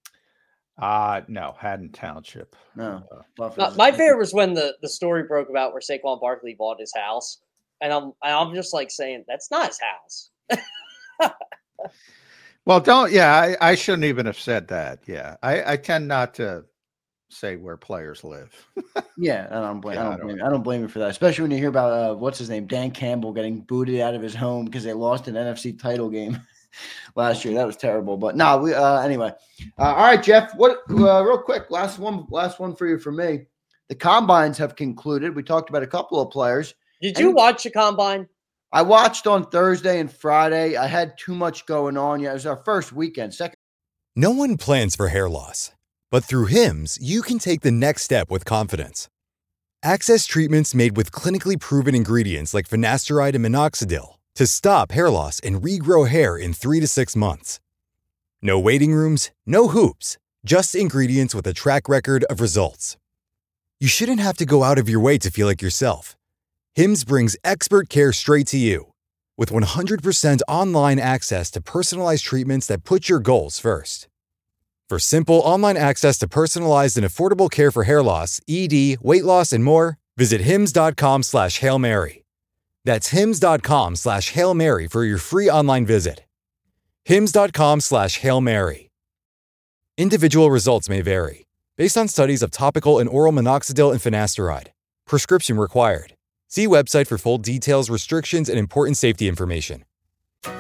No, Haddon Township. No. My favorite was when the story broke about where Saquon Barkley bought his house, and I'm just saying that's not his house. Well, don't. Yeah, I shouldn't even have said that. Yeah, I tend not to say where players live. Yeah, I don't blame you for that, especially when you hear about what's his name, Dan Campbell, getting booted out of his home because they lost an NFC title game last year. That was terrible. But no, we anyway. All right, Jeff. What real quick, last one for you from me. The combines have concluded. We talked about a couple of players. Did you watch the combine? I watched on Thursday and Friday. I had too much going on. Yeah, it was our first weekend. No one plans for hair loss. But through Hims, you can take the next step with confidence. Access treatments made with clinically proven ingredients like finasteride and minoxidil to stop hair loss and regrow hair in 3 to 6 months. No waiting rooms, no hoops, just ingredients with a track record of results. You shouldn't have to go out of your way to feel like yourself. Hims brings expert care straight to you. With 100% online access to personalized treatments that put your goals first. For simple online access to personalized and affordable care for hair loss, ED, weight loss, and more, visit hims.com/Hail Mary. That's hims.com/Hail Mary for your free online visit. hims.com/Hail Mary. Individual results may vary, based on studies of topical and oral minoxidil and finasteride. Prescription required. See website for full details, restrictions, and important safety information.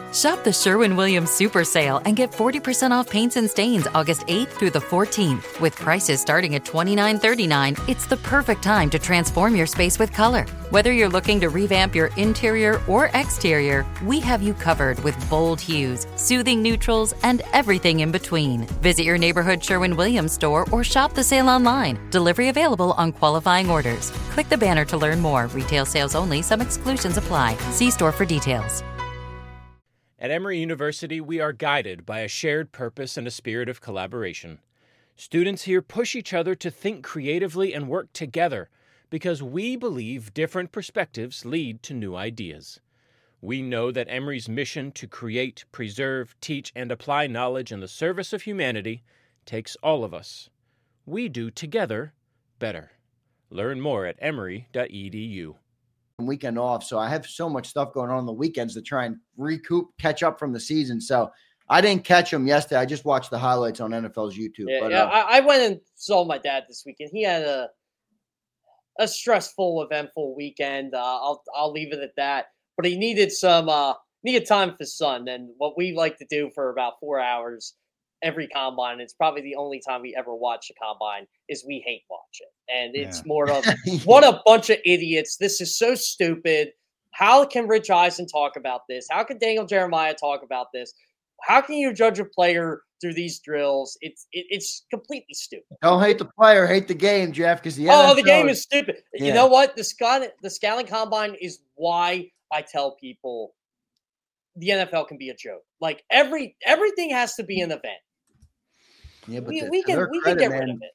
Shop the Sherwin-Williams Super Sale and get 40% off paints and stains August 8th through the 14th. With prices starting at $29.39, it's the perfect time to transform your space with color. Whether you're looking to revamp your interior or exterior, we have you covered with bold hues, soothing neutrals, and everything in between. Visit your neighborhood Sherwin-Williams store or shop the sale online. Delivery available on qualifying orders. Click the banner to learn more. Retail sales only. Some exclusions apply. See store for details. At Emory University, we are guided by a shared purpose and a spirit of collaboration. Students here push each other to think creatively and work together because we believe different perspectives lead to new ideas. We know that Emory's mission to create, preserve, teach, and apply knowledge in the service of humanity takes all of us. We do together better. Learn more at emory.edu. Weekend off, so I have so much stuff going on the weekends to try and catch up from the season. So I didn't catch them yesterday. I just watched the highlights on NFL's YouTube. I went and saw my dad this weekend. He had a stressful, eventful weekend. I'll leave it at that. But he needed time for his son, and what we like to do for about 4 hours every combine, it's probably the only time we ever watch a combine, is we hate watch it. And it's more of, what a bunch of idiots. This is so stupid. How can Rich Eisen talk about this? How can Daniel Jeremiah talk about this? How can you judge a player through these drills? It's completely stupid. Don't hate the player, hate the game, Jeff, because the game is stupid. Yeah. You know what? The scouting combine is why I tell people the NFL can be a joke. Like everything has to be an event. Yeah, but we can get rid of it.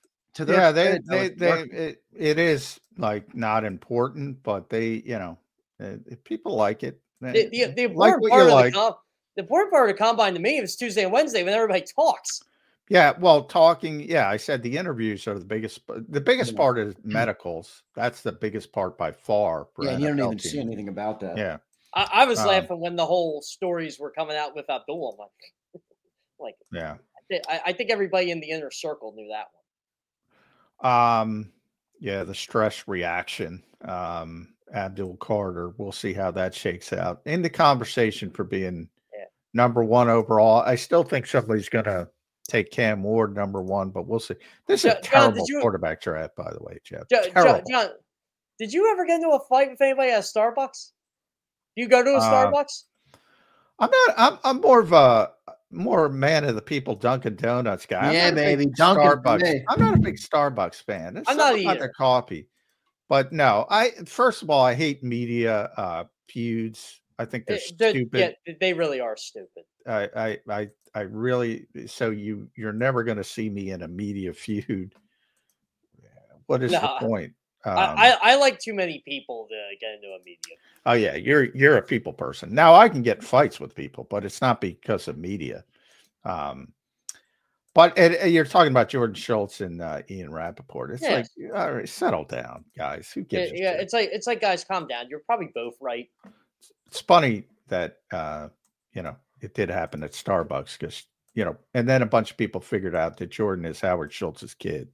It is like not important, but people like it. The important part of the combine to me is Tuesday and Wednesday when everybody talks. Yeah, well, talking. Yeah, I said the interviews are the biggest. The biggest part is medicals. That's the biggest part by far. Yeah, and you don't even see anything about that. Yeah, I was laughing when the whole stories were coming out with Abdul. Yeah. I think everybody in the inner circle knew that one. Yeah, the stress reaction. Abdul Carter. We'll see how that shakes out in the conversation for being number one overall. I still think somebody's going to take Cam Ward number one, but we'll see. This is a terrible quarterback draft, by the way, Jeff. John, did you ever get into a fight with anybody at a Starbucks? Do you go to a Starbucks? I'm more of a man of the people Dunkin' Donuts guy. Yeah, baby. Starbucks. I'm not a big Starbucks fan. I'm not either. The coffee. But no, first of all, I hate media feuds. I think they're stupid. Yeah, they really are stupid. I really, so you're never going to see me in a media feud. What is the point? I like too many people to get into a media. Oh yeah, you're a people person. Now I can get fights with people, but it's not because of media. But you're talking about Jordan Schultz and Ian Rappaport. It's like, all right, settle down, guys. Who gives a shit? It's like, guys, calm down. You're probably both right. It's funny that it did happen at Starbucks because and then a bunch of people figured out that Jordan is Howard Schultz's kid.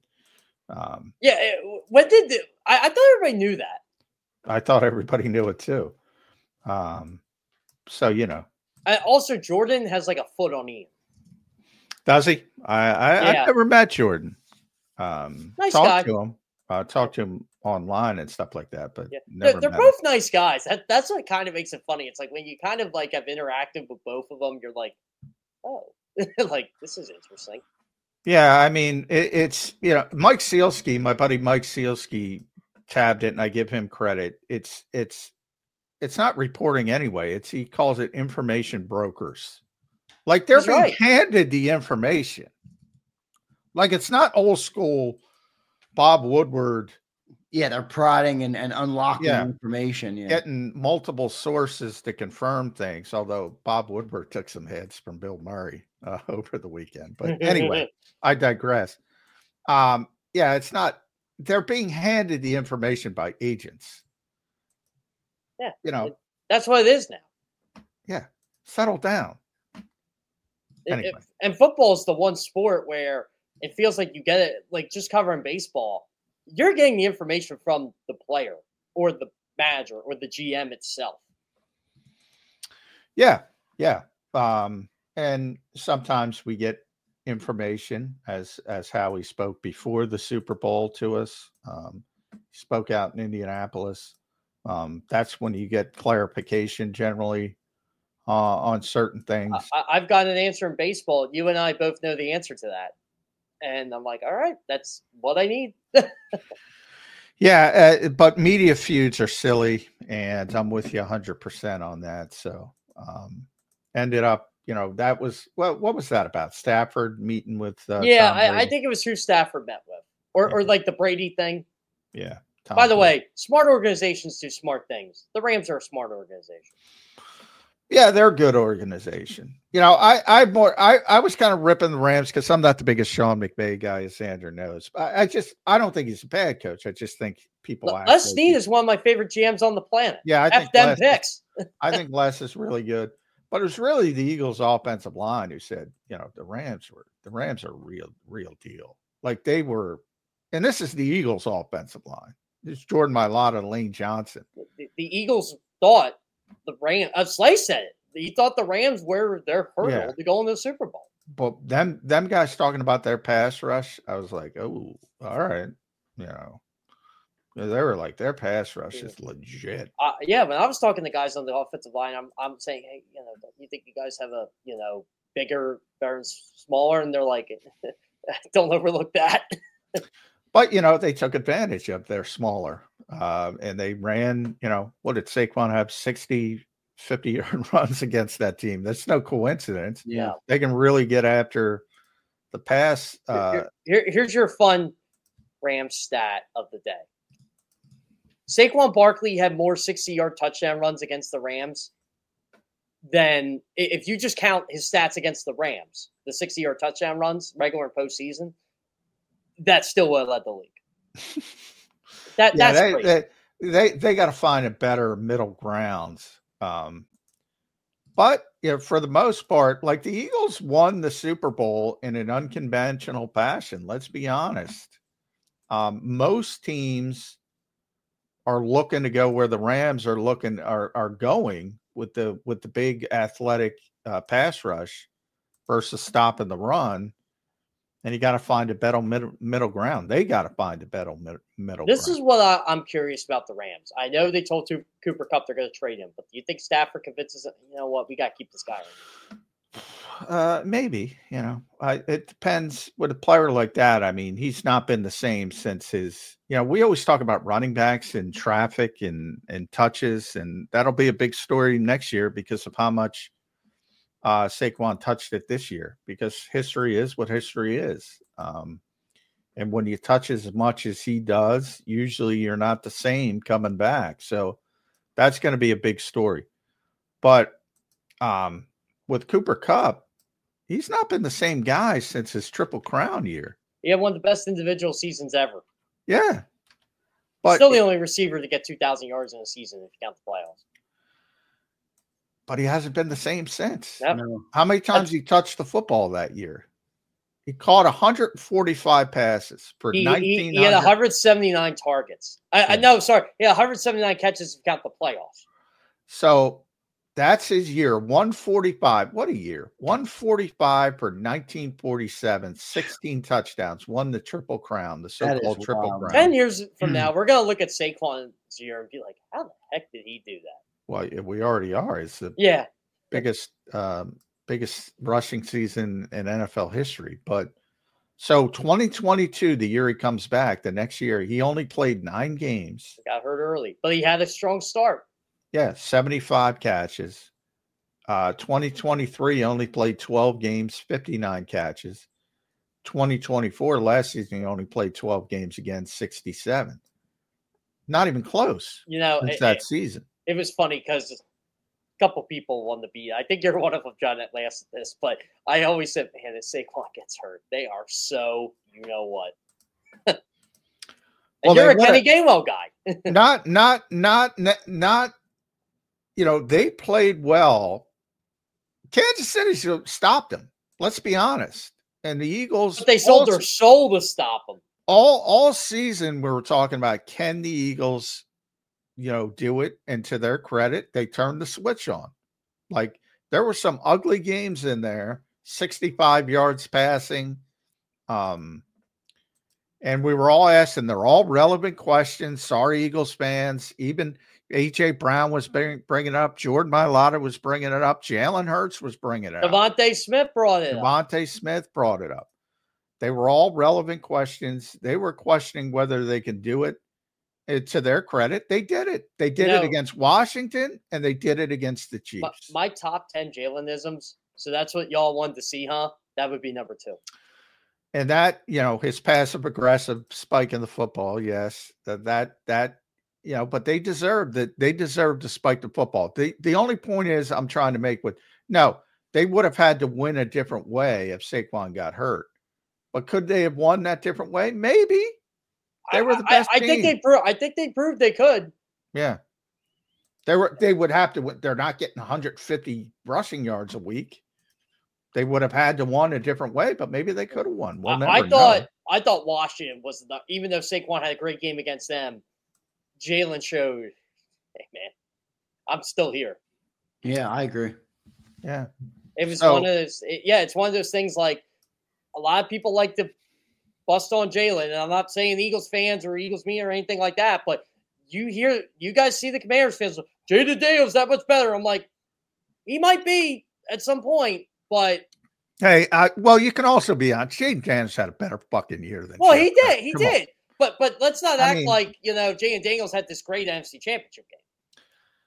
When did I thought everybody knew that. I thought everybody knew it too. Also, Jordan has like a foot on Ian. Does he? I've never met Jordan. Nice talked guy. To him. Talked to him online and stuff like that, but they're both nice guys. That's what kind of makes it funny. It's like when you kind of like have interacted with both of them, you're like, oh, like this is interesting. Yeah, I mean, it's Mike Sealski, my buddy Mike Sealski, tabbed it, and I give him credit. It's not reporting anyway. He calls it information brokers. Like they're being handed the information. Like it's not old school Bob Woodward. Yeah, they're prodding and unlocking information. Yeah. Getting multiple sources to confirm things, although Bob Woodward took some hits from Bill Murray over the weekend. But anyway, I digress. It's not. They're being handed the information by agents. Yeah. That's what it is now. Yeah. Settle down. Anyway. And football is the one sport where it feels like you get it, like just covering baseball. You're getting the information from the player or the manager or the GM itself. Yeah. Yeah. And sometimes we get information as Howie spoke before the Super Bowl to us. He spoke out in Indianapolis. That's when you get clarification generally on certain things. I've got an answer in baseball. You and I both know the answer to that. And I'm like, all right, that's what I need. Yeah, but media feuds are silly, and I'm with you 100% on that. So ended up, that was, what was that about? Stafford meeting with yeah, Tom Brady? I think it was who Stafford met with. Or like the Brady thing. Yeah. By the way, smart organizations do smart things. The Rams are a smart organization. Yeah, they're a good organization. I was kind of ripping the Rams because I'm not the biggest Sean McVay guy, as Andrew knows. I don't think he's a bad coach. I just think people. Les Snead is one of my favorite GMs on the planet. Yeah, I think them picks. I think Les is really good, but it was really the Eagles' offensive line who said, the Rams are real deal. Like they were, and this is the Eagles' offensive line. It's Jordan Mailata and Lane Johnson. The Eagles thought the Rams, Slay said it. He thought the Rams were their hurdle to go into the Super Bowl. But them guys talking about their pass rush, I was like, oh, all right. They were like, their pass rush is legit. Yeah, when I was talking to guys on the offensive line, I'm saying, hey, you think you guys have a, bigger, better, and smaller? And they're like, don't overlook that. But, they took advantage of their smaller. And they ran, what did Saquon have? 60, 50-yard runs against that team. That's no coincidence. Yeah. They can really get after the pass. Here's your fun Rams stat of the day. Saquon Barkley had more 60-yard touchdown runs against the Rams than, if you just count his stats against the Rams, the 60-yard touchdown runs, regular and postseason, that still would have led the league. That's crazy. They got to find a better middle ground. But for the most part, like the Eagles won the Super Bowl in an unconventional fashion. Let's be honest. Most teams are looking to go where the Rams are going with the big athletic pass rush versus stopping the run. And you got to find a better middle ground. They got to find a better middle This ground. is what I'm curious about the Rams. I know they told Cooper Kupp they're going to trade him, but do you think Stafford convinces them, you know what, we got to keep this guy around? Maybe, it depends with a player like that. I mean, he's not been the same since his, we always talk about running backs and traffic and touches, and that'll be a big story next year because of how much Saquon touched it this year, because history is what history is. And when you touch as much as he does, usually you're not the same coming back. So that's going to be a big story. But with Cooper Kupp, he's not been the same guy since his Triple Crown year. He had one of the best individual seasons ever. Yeah. But still the only receiver to get 2,000 yards in a season if you count the playoffs. But he hasn't been the same since. Yep. No. How many times he touched the football that year? He caught 145 passes for 19. He had 179 targets. He had 179 catches if you count the playoffs. So that's his year. 145. What a year. 145 for 1947, 16 touchdowns, won the Triple Crown, the so-called Triple Crown. 10 years from now, we're going to look at Saquon's year and be like, how the heck did he do that? Well, we already are. It's the biggest rushing season in NFL history. But so 2022, the year he comes back, the next year, he only played 9 games. Got hurt early, but he had a strong start. Yeah, 75 catches. 2023 only played 12 games, 59 catches. 2024, last season, he only played 12 games again, 67. Not even close. That season. It was funny because a couple people wanted to be. I think you're one of them, John, that last this. But I always said, man, if Saquon gets hurt, they are so what. And you're a Kenny Gainwell guy. Not. They played well. Kansas City stopped them. Let's be honest. And the Eagles, but they sold their soul to stop them. All season, we were talking about, can the Eagles do it? And to their credit, they turned the switch on. Like There were some ugly games in there, 65 yards passing. And we were all asking, they're all relevant questions. Sorry, Eagles fans. Even A.J. Brown was bringing it up. Jordan Mailata was bringing it up. Jalen Hurts was bringing it up. Devontae Smith brought it up. Devontae Smith brought it up. They were all relevant questions. They were questioning whether they can do it. To their credit, they did it. They did it against Washington, and they did it against the Chiefs. My top 10 Jalen-isms, so that's what y'all wanted to see, huh? That would be number 2. And that, his passive-aggressive spike in the football, yes, that but they deserved that. They deserved to spike the football. The only point is I'm trying to make they would have had to win a different way if Saquon got hurt. But could they have won that different way? Maybe. They were the best team. I think they proved they could. Yeah. They would have to win. They're not getting 150 rushing yards a week. They would have had to won a different way, but maybe they could have won. We'll never know. I thought Washington was even though Saquon had a great game against them, Jalen showed, hey man, I'm still here. Yeah, I agree. Yeah. It was one of those. It's one of those things like a lot of people like to bust on Jalen, and I'm not saying Eagles fans or Eagles media or anything like that, but you guys see the Commanders fans, Jayden Daniels that much better. I'm like, he might be at some point, but hey, you can also be on. Jayden Daniels had a better fucking year than. Well, he did, he did. But let's not act like Jayden Daniels had this great NFC Championship game.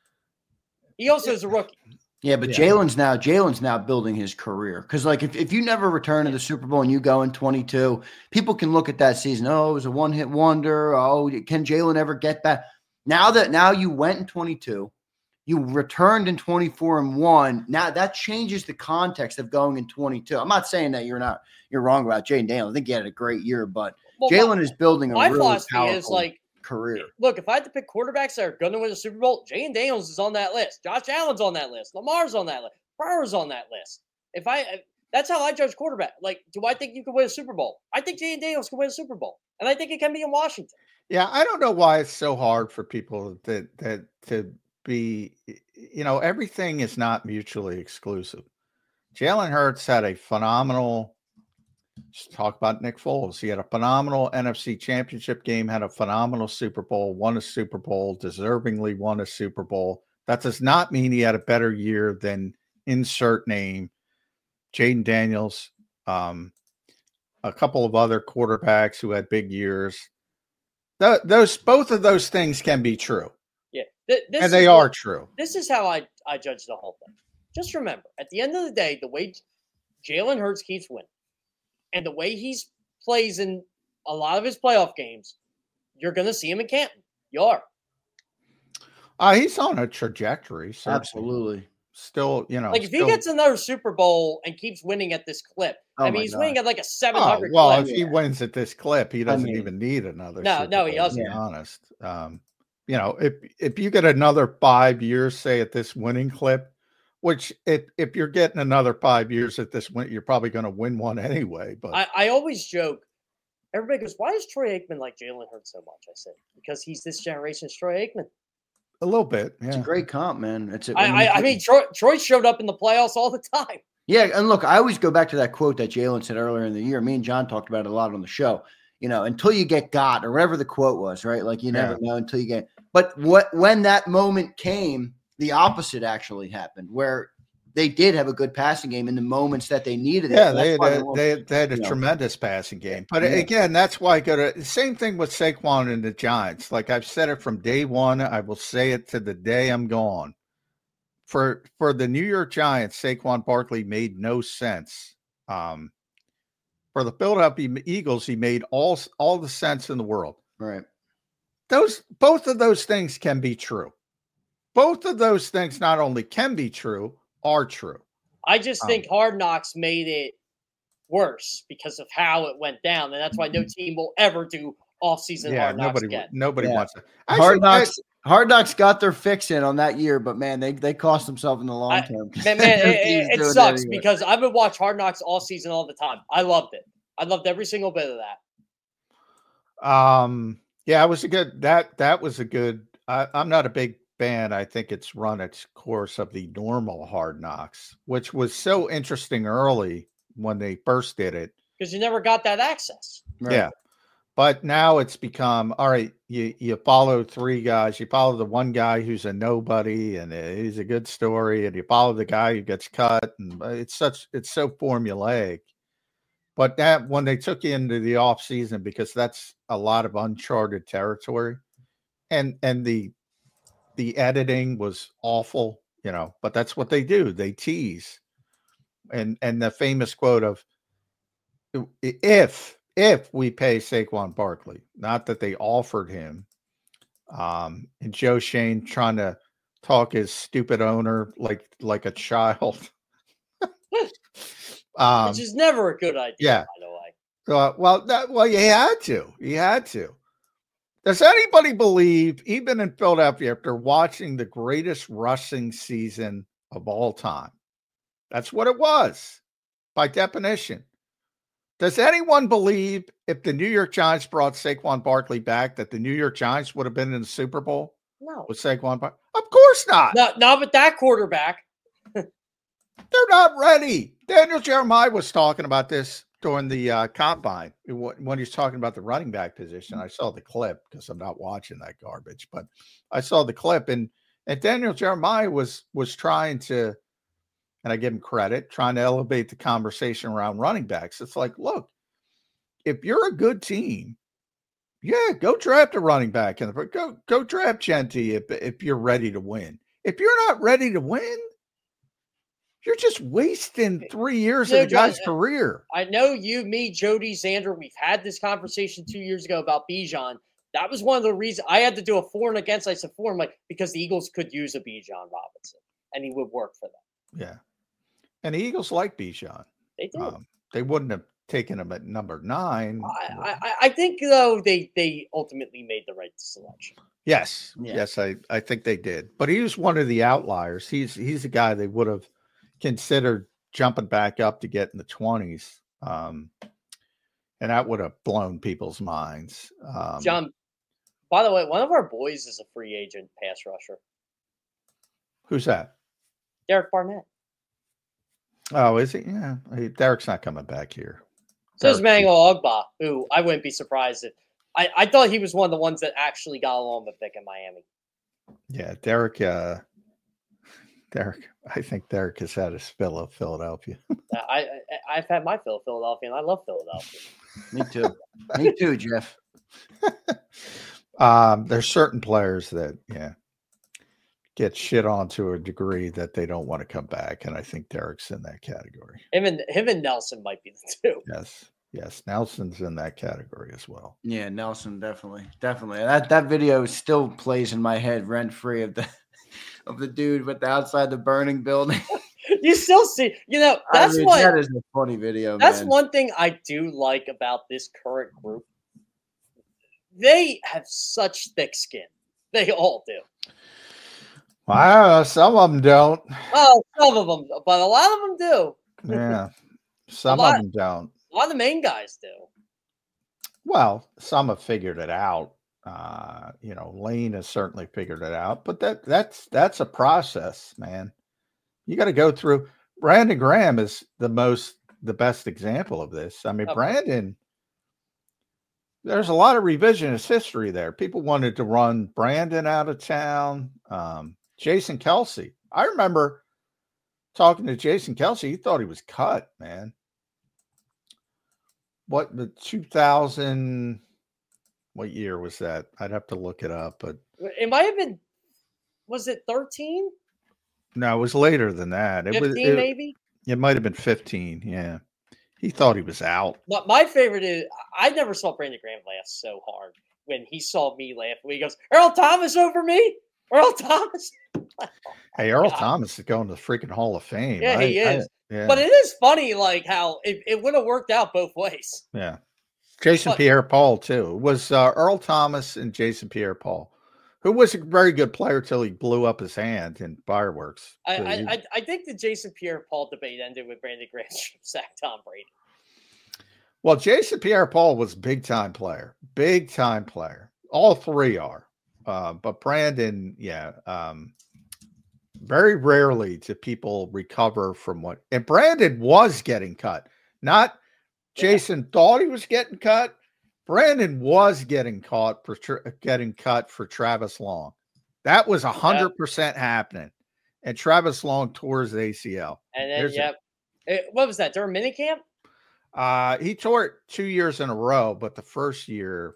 He also is a rookie. Yeah, but Jalen's now building his career. Because, like, if you never return to the Super Bowl and you go in 22, people can look at that season. Oh, it was a one-hit wonder. Oh, can Jalen ever get back? Now you went in 22, you returned in 24 and 1. Now that changes the context of going in 22. I'm not saying that you're wrong about Jayden Daniels. I think he had a great year, but Jalen is building a really powerful career. Look, if I had to pick quarterbacks that are going to win the Super Bowl, Jayden Daniels is on that list. Josh Allen's on that list. Lamar's on that list. Burrow's on that list. That's how I judge quarterback. Like, do I think you can win a Super Bowl? I think Jayden Daniels can win a Super Bowl, and I think it can be in Washington. Yeah, I don't know why it's so hard for people that to be. Everything is not mutually exclusive. Jalen Hurts had a phenomenal. Let's talk about Nick Foles. He had a phenomenal NFC Championship game, had a phenomenal Super Bowl, won a Super Bowl, deservingly won a Super Bowl. That does not mean he had a better year than insert name, Jayden Daniels, a couple of other quarterbacks who had big years. Both of those things can be true. Yeah, and they are true. This is how I judge the whole thing. Just remember, at the end of the day, the way Jalen Hurts keeps winning, and the way he plays in a lot of his playoff games, you're going to see him in Canton. You are. He's on a trajectory. Certainly. Absolutely. Still, Like, if he gets another Super Bowl and keeps winning at this clip, he's winning at like a 700 clip. If he wins at this clip, he doesn't even need another Super Bowl, he doesn't. To be honest. If you get another 5 years, say, at this winning clip, which if you're getting another 5 years at this win, you're probably going to win one anyway. But I always joke. Everybody goes, "Why is Troy Aikman like Jalen Hurts so much?" I said, "Because he's this generation's Troy Aikman." A little bit, yeah. It's a great comp, man. I mean, Troy showed up in the playoffs all the time. Yeah, and look, I always go back to that quote that Jalen said earlier in the year. Me and John talked about it a lot on the show. Until you get got, or whatever the quote was, right? Like, you never know until you get. But when that moment came, the opposite actually happened, where they did have a good passing game in the moments that they needed it. Yeah, they had a tremendous passing game. But again, that's why same thing with Saquon and the Giants. Like I've said it from day one, I will say it to the day I'm gone. For the New York Giants, Saquon Barkley made no sense. For the Philadelphia Eagles, he made all the sense in the world. Right. Both of those things can be true. Both of those things not only can be true, are true. I just think Hard Knocks made it worse because of how it went down, and that's why no team will ever do off-season Hard Knocks again. Nobody wants it. Actually, Hard Knocks got their fix in on that year, but man, they cost themselves in the long term. It sucks because I've been watching Hard Knocks all season, all the time. I loved it. I loved every single bit of that. Yeah, it was a good. That was a good. I'm not a big band, I think it's run its course of the normal Hard Knocks, which was so interesting early when they first did it. Because you never got that access. Right. Yeah. But now it's become, all right, you follow three guys. You follow the one guy who's a nobody and he's a good story, and you follow the guy who gets cut. And it's so formulaic. But that when they took you into the off season, because that's a lot of uncharted territory, and the editing was awful, but that's what they do. They tease. And the famous quote of, if we pay Saquon Barkley, not that they offered him, and Joe Shane trying to talk his stupid owner like a child, which is never a good idea. Yeah. By the way. Well, you had to. You had to. Does anybody believe, even in Philadelphia, after watching the greatest rushing season of all time, that's what it was by definition? Does anyone believe if the New York Giants brought Saquon Barkley back that the New York Giants would have been in the Super Bowl? No. With Saquon Barkley? Of course not. Not with that quarterback. They're not ready. Daniel Jeremiah was talking about this during the combine when he's talking about the running back position. I saw the clip because I'm not watching that garbage, but I saw the clip, and Daniel Jeremiah was trying to, and I give him credit, trying to elevate the conversation around running backs. It's like, look, if you're a good team, go draft a running back and go draft Gentry if you're ready to win. If you're not ready to win, you're just wasting 3 years of the guy's career. I know you, me, Jody, Xander, we've had this conversation 2 years ago about Bijan. That was one of the reasons I had to do a for and against. I said for him, because the Eagles could use a Bijan Robinson, and he would work for them. Yeah. And the Eagles like Bijan. They did. They wouldn't have taken him at number 9. I think, though, they ultimately made the right selection. Yes. Yeah. Yes, I think they did. But he was one of the outliers. He's a guy they would have considered jumping back up to get in the 20s. And that would have blown people's minds. John, by the way, one of our boys is a free agent pass rusher. Who's that? Derek Barnett. Oh, is he? Yeah. Derek's not coming back here. So is Emmanuel Ogbah, who I wouldn't be surprised if. I thought he was one of the ones that actually got along with Vic in Miami. Yeah, Derek, I think Derek has had his fill of Philadelphia. I've had my fill of Philadelphia, and I love Philadelphia. Me too. Me too, Jeff. There's certain players that, get shit on to a degree that they don't want to come back, and I think Derek's in that category. Him and Nelson might be the two. Yes, Nelson's in that category as well. Yeah, Nelson definitely. That video still plays in my head rent free of the dude with the outside the burning building. You still see, that is a funny video. That's man. One thing I do like about this current group. They have such thick skin. They all do. Wow, some of them don't. Well, some of them, but a lot of them do. Yeah, some of them don't. A lot of the main guys do. Well, some have figured it out. Lane has certainly figured it out, but that's a process, man. You got to go through. Brandon Graham is the best example of this. I mean, Brandon, there's a lot of revisionist history there. People wanted to run Brandon out of town. Jason Kelce. I remember talking to Jason Kelce. He thought he was cut, man. What the 2000? What year was that? I'd have to look it up, but it might have been. Was it 13? No, it was later than that. 15, maybe. It might have been 15. Yeah, he thought he was out. But my favorite is I never saw Brandon Graham laugh so hard when he saw me laugh. When he goes, "Earl Thomas over me, Earl Thomas." Hey, Earl Thomas is going to the freaking Hall of Fame. Yeah, he is. Yeah. But it is funny, like how it would have worked out both ways. Yeah. Jason Pierre-Paul, too. It was Earl Thomas and Jason Pierre-Paul, who was a very good player till he blew up his hand in fireworks. I think the Jason Pierre-Paul debate ended with Brandon Graham sacked Tom Brady. Well, Jason Pierre-Paul was a big-time player. Big-time player. All three are. But Brandon, very rarely do people recover from what. And Brandon was getting cut. Not Jason thought he was getting cut. Brandon was getting cut for Travis Long. That was 100% happening. And Travis Long tore his ACL. And then, what was that, during minicamp? He tore it 2 years in a row, but the first year,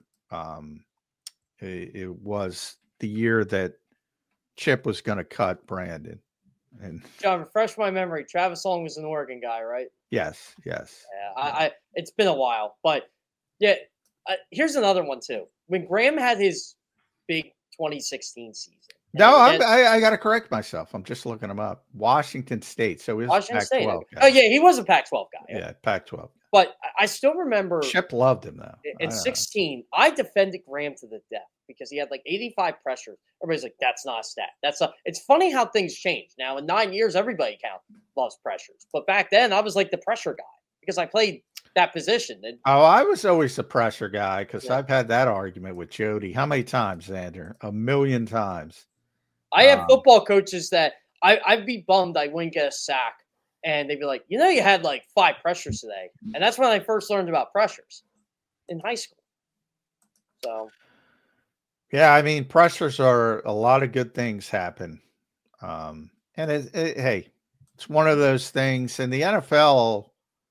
it was the year that Chip was going to cut Brandon. And John, refresh my memory. Travis Long was an Oregon guy, right? Yes. Yeah, I it's been a while, but here's another one too. When Graham had his big 2016 season. No, I got to correct myself. I'm just looking him up. Washington State. So he was Washington Pac-12 State. Guy. Oh, yeah, he was a Pac-12 guy. Yeah, Pac-12. But I still remember. Chip loved him, though. In 16, I defended Graham to the death because he had like 85 pressures. Everybody's like, that's not a stat. It's funny how things change. Now, in 9 years, everybody loves pressures. But back then, I was like the pressure guy because I played that position. And, I was always the pressure guy because I've had that argument with Jody. How many times, Xander? 1,000,000 times. I have football coaches that I'd be bummed I wouldn't get a sack. And they'd be like, you had like 5 pressures today. And that's when I first learned about pressures in high school. So. Yeah, I mean, pressures are a lot of good things happen. And hey, it's one of those things. And the NFL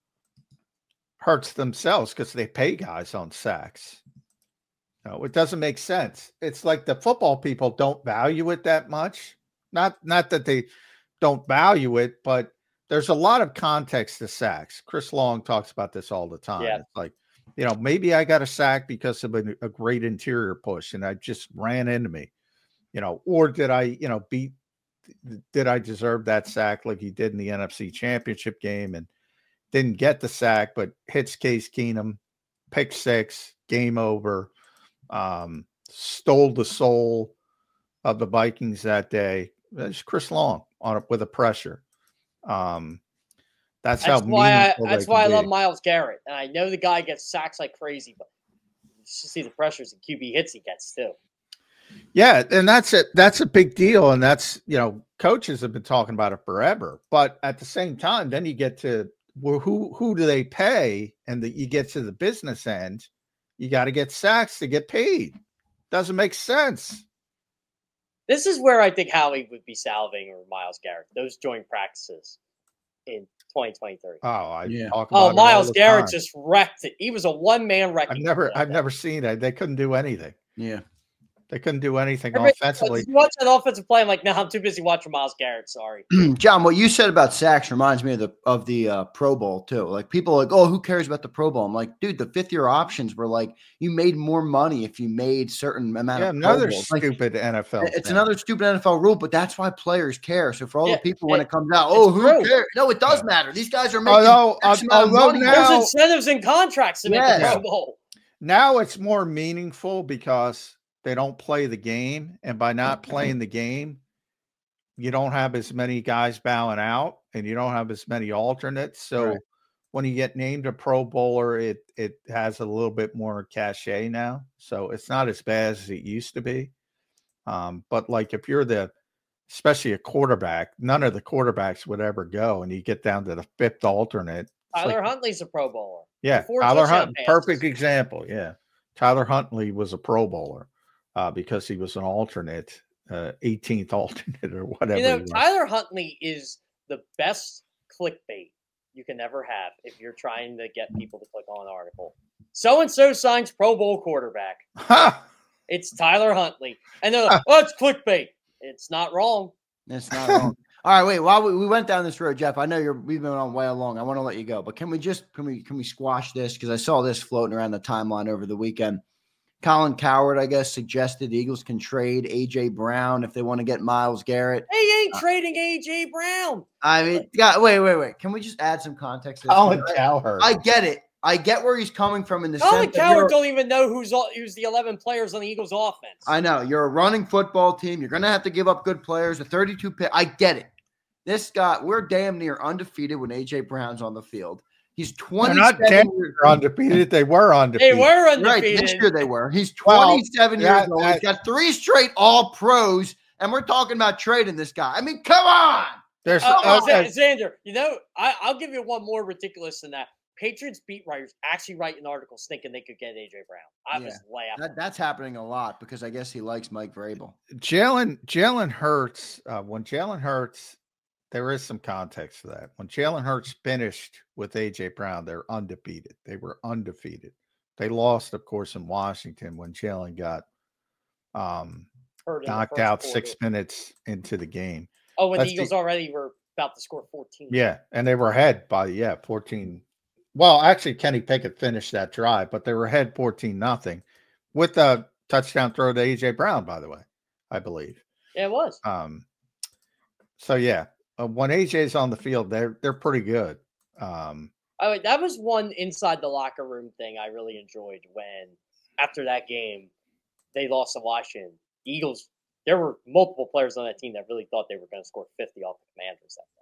hurts themselves because they pay guys on sacks. It doesn't make sense. It's like the football people don't value it that much. Not that they don't value it, but there's a lot of context to sacks. Chris Long talks about this all the time. Yeah. It's like, maybe I got a sack because of a great interior push and I just ran into me, or did I, did I deserve that sack like he did in the NFC Championship game and didn't get the sack, but hits Case Keenum, pick 6, game over. Stole the soul of the Vikings that day. It's Chris Long with a pressure. That's why I love Myles Garrett. And I know the guy gets sacks like crazy, but you should see the pressures and QB hits he gets too. Yeah, and that's it. That's a big deal. And that's, coaches have been talking about it forever. But at the same time, then you get to who do they pay? And you get to the business end. You got to get sacks to get paid. Doesn't make sense. This is where I think Howie would be salving or Myles Garrett. Those joint practices in 2023. Myles Garrett just wrecked it. He was a one-man wrecking. I've never seen it. They couldn't do anything. Yeah. They couldn't do anything offensively. You watch that offensive play, I'm like, no, I'm too busy watching Myles Garrett. Sorry. John, what you said about sacks reminds me of the Pro Bowl too. Like people are like, oh, who cares about the Pro Bowl? I'm like, dude, the 5th-year options were like, you made more money if you made certain amount of another Pro Bowls. Stupid NFL. It's another stupid NFL rule, but that's why players care. So for all the people when it comes out, who cares? No, it does matter. These guys are making money. There's incentives and contracts to make the Pro Bowl. Now it's more meaningful because they don't play the game, and by not playing the game, you don't have as many guys bowing out, and you don't have as many alternates. So when you get named a Pro Bowler, it has a little bit more cachet now. So it's not as bad as it used to be. But like if you're especially a quarterback, none of the quarterbacks would ever go, and you get down to the 5th alternate. Tyler Huntley's a Pro Bowler. Yeah, Tyler Huntley, perfect example. Yeah, Tyler Huntley was a Pro Bowler. Because he was an alternate, 18th alternate or whatever. Tyler Huntley is the best clickbait you can ever have if you're trying to get people to click on an article. So-and-so signs Pro Bowl quarterback. It's Tyler Huntley. And they're like, it's clickbait. It's not wrong. It's not wrong. All right, wait. While we went down this road, Jeff, I know we've been on way long. I want to let you go, but can we squash this? Because I saw this floating around the timeline over the weekend. Colin Cowherd, I guess, suggested the Eagles can trade A.J. Brown if they want to get Myles Garrett. They ain't trading A.J. Brown. I mean, wait. Can we just add some context to this? Colin Cowherd. I get it. I get where he's coming from in the Colin sense Cowherd don't even know who's the 11 players on the Eagles offense. I know. You're a running football team. You're going to have to give up good players. A 32 pick. I get it. This guy, we're damn near undefeated when A.J. Brown's on the field. He's They're not 27 dead. years They're undefeated. They were They undefeated. were Right, undefeated. this year they were. He's Well, 27 years old. He's got 3 straight all pros, and we're talking about trading this guy. I mean, come on. There's Xander, I'll give you one more ridiculous than that. Patriots beat writers actually writing articles thinking they could get AJ Brown. I was laughing. That's happening a lot because I guess he likes Mike Vrabel. Jalen Hurts. When Jalen Hurts, there is some context for that. When Jalen Hurts finished with AJ Brown, they're undefeated. They were undefeated. They lost, of course, in Washington when Jalen got knocked out 6 minutes into the game. Oh, when the Eagles already were about to score 14. Yeah, and they were ahead by 14. Well, actually, Kenny Pickett finished that drive, but they were ahead 14-0 with a touchdown throw to AJ Brown, by the way, I believe. Yeah, it was. So yeah, when AJ's on the field, they're pretty good. That was one inside the locker room thing I really enjoyed when after that game they lost to Washington. The Eagles, there were multiple players on that team that really thought they were going to score 50 off the Commanders that day.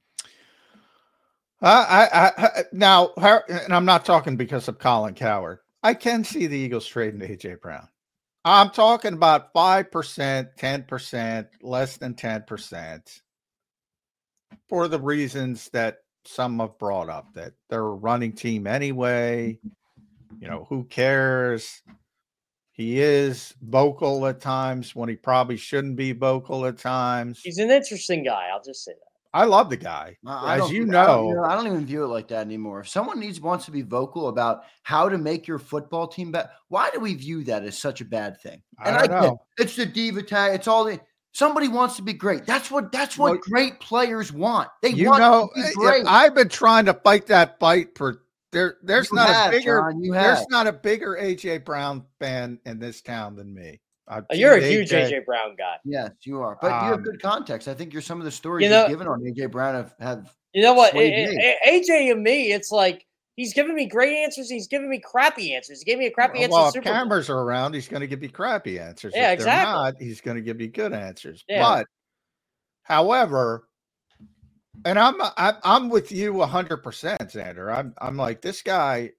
Now, and I'm not talking because of Colin Cowherd. I can see the Eagles trading AJ Brown. I'm talking about 5%, 10%, less than 10%, for the reasons that some have brought up, that they're a running team anyway. Who cares? He is vocal at times when he probably shouldn't be vocal at times. He's an interesting guy. I'll just say that. I love the guy. I don't even view it like that anymore. If someone wants to be vocal about how to make your football team better, why do we view that as such a bad thing? And I don't know. It's the diva tag. It's all somebody wants to be great. That's what great players want. They want to be great. I've been trying to fight that fight for there's not a bigger AJ Brown fan in this town than me. You're a huge AJ Brown guy. Yes, you are. But you have good context. I think some of the stories you've given on AJ Brown have you know what? AJ and me, it's like he's giving me great answers. He's giving me crappy answers. He gave me a crappy answer. Well, if cameras are around, he's going to give you crappy answers. Yeah, if exactly. They're not, he's going to give you good answers. Yeah. But, however, and I'm with you 100%, Xander. I'm like, this guy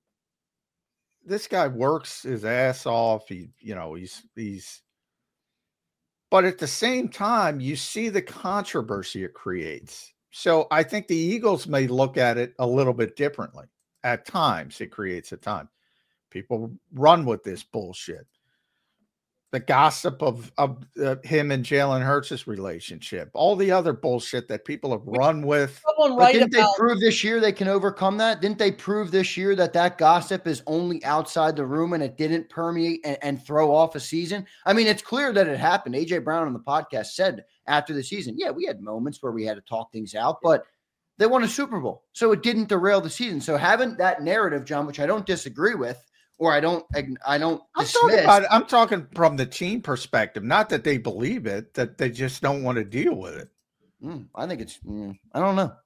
works his ass off. He's but at the same time, you see the controversy it creates. So I think the Eagles may look at it a little bit differently. At times, it creates a time. People run with this bullshit. The gossip of him and Jalen Hurts' relationship, all the other bullshit that people have run with. Didn't they prove this year they can overcome that? Didn't they prove this year that gossip is only outside the room and it didn't permeate and throw off a season? I mean, it's clear that it happened. AJ Brown on the podcast said after the season, yeah, we had moments where we had to talk things out, but they won a Super Bowl. So it didn't derail the season. So having that narrative, John, which I don't disagree with, or I don't dismiss. I'm talking from the team perspective, not that they believe it, that they just don't want to deal with it. I think it's. I don't know.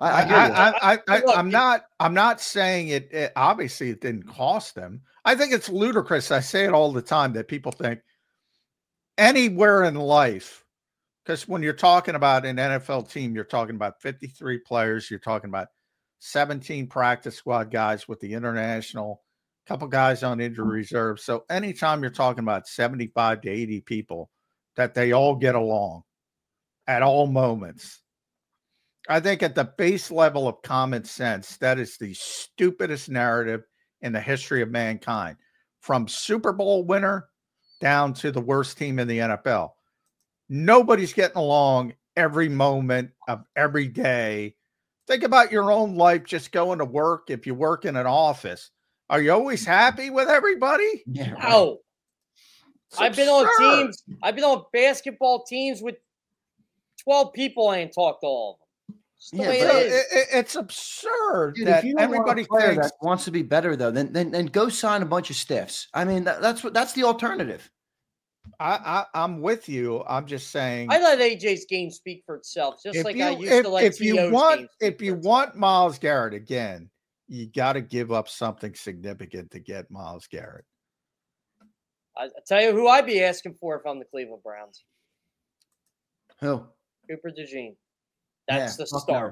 I'm not saying it. Obviously, it didn't cost them. I think it's ludicrous. I say it all the time that people think anywhere in life, because when you're talking about an NFL team, you're talking about 53 players. You're talking about 17 practice squad guys with the international. Couple guys on injury reserve. So anytime you're talking about 75 to 80 people, that they all get along at all moments. I think at the base level of common sense, that is the stupidest narrative in the history of mankind. From Super Bowl winner down to the worst team in the NFL. Nobody's getting along every moment of every day. Think about your own life just going to work. If you work in an office, are you always happy with everybody? Yeah. Right. No. I've been on teams. I've been on basketball teams with 12 people. I ain't talked to all of them. It's the way it is. It's absurd. Dude, that if you don't everybody want a player thinks that wants to be better, though, then go sign a bunch of stiffs. I mean, that's the alternative. I'm with you. I'm just saying. I let AJ's game speak for itself, just like I used to let if you T.O.'s want game if you want Myles Garrett again, you got to give up something significant to get Myles Garrett. I tell you who I'd be asking for if I'm the Cleveland Browns. Who? Cooper DeJean. That's the start.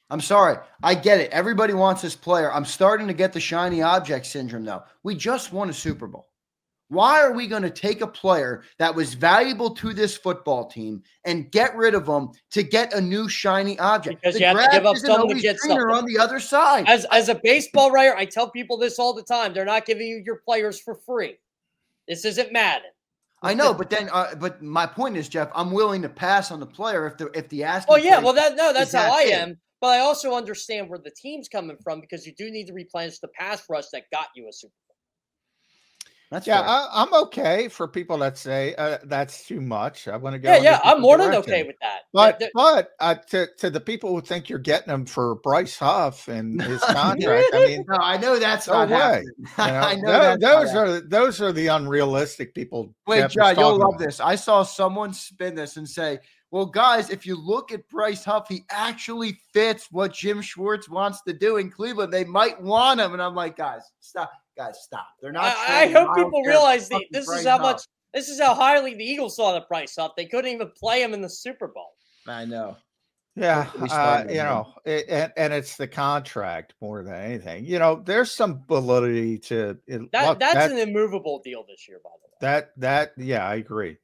I'm sorry. I get it. Everybody wants this player. I'm starting to get the shiny object syndrome, though. We just won a Super Bowl. Why are we going to take a player that was valuable to this football team and get rid of him to get a new shiny object? Because you have to give up something to get something. On the other side. As a baseball writer, I tell people this all the time. They're not giving you your players for free. This isn't Madden. I know, but then, but my point is, Jeff, I'm willing to pass on the player if the asking. Oh yeah, well that's how I am. But I also understand where the team's coming from because you do need to replenish the pass rush that got you a Super Bowl. That's I'm okay for people that say that's too much. I want to go. Yeah, I'm more than okay with that. But to the people who think you're getting them for Bryce Huff and his contract, I mean, no, I know that's no not way. I know those are the unrealistic people. Wait, John, you'll love this. I saw someone spin this and say, well, guys, if you look at Bryce Huff, he actually fits what Jim Schwartz wants to do in Cleveland. They might want him. And I'm like, guys, stop. They're not. I hope people realize this is how highly the Eagles saw the Bryce Huff. They couldn't even play him in the Super Bowl. I know. Yeah, and it's the contract more than anything. There's some validity to it. That's an immovable deal this year, by the way. Yeah, I agree.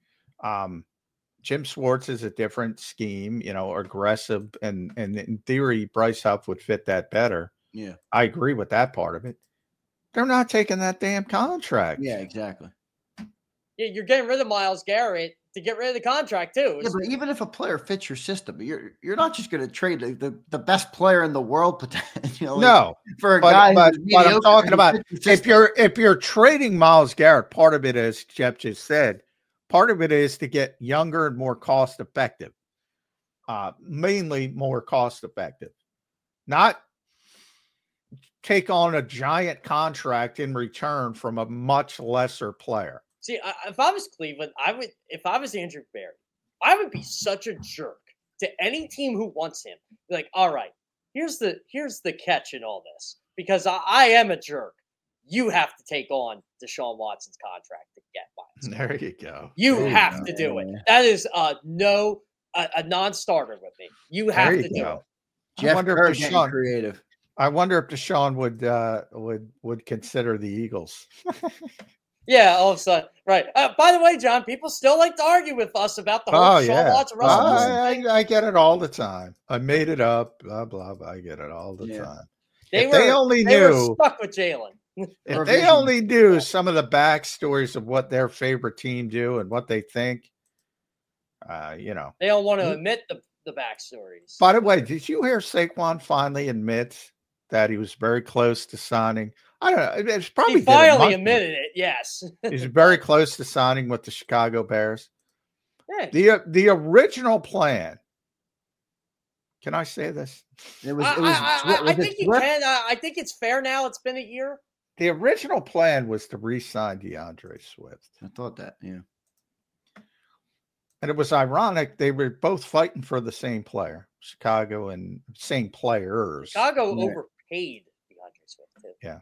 Jim Schwartz is a different scheme, aggressive, and in theory, Bryce Huff would fit that better. Yeah, I agree with that part of it. They're not taking that damn contract. Yeah, exactly. Yeah, you're getting rid of Myles Garrett to get rid of the contract too. Yeah, but even if a player fits your system, you're not just going to trade the best player in the world potentially. No, for a guy. But I'm talking about if you're trading Myles Garrett, part of it is Jeff just said. Part of it is to get younger and more cost effective. Mainly more cost effective, not take on a giant contract in return from a much lesser player. See, if I was Cleveland, if I was Andrew Berry, I would be such a jerk to any team who wants him. Be like, all right, here's the catch in all this, because I am a jerk. You have to take on Deshaun Watson's contract to get Myles. There you go. You have to do it. That is a non-starter with me. You have to do it. Jeff Kerr getting creative. I wonder if Deshaun would consider the Eagles. Yeah, all of a sudden, right. By the way, John, people still like to argue with us about the whole Deshaun Watson Russell Wilson thing. I get it all the time. I made it up. Blah blah blah. I get it all the time. They were stuck with Jalen. If they only knew some of the backstories of what their favorite team do and what they think, they don't want to admit the backstories. By the way, did you hear Saquon finally admit that he was very close to signing? I don't know. It's probably he finally admitted it. Yes, he's very close to signing with the Chicago Bears. Yeah. The original plan. Can I say this? I think you can. I think it's fair now. It's been a year. The original plan was to re-sign DeAndre Swift. I thought that, yeah. And it was ironic. They were both fighting for the same player, Chicago, and same players. Chicago overpaid DeAndre Swift, too. Yeah.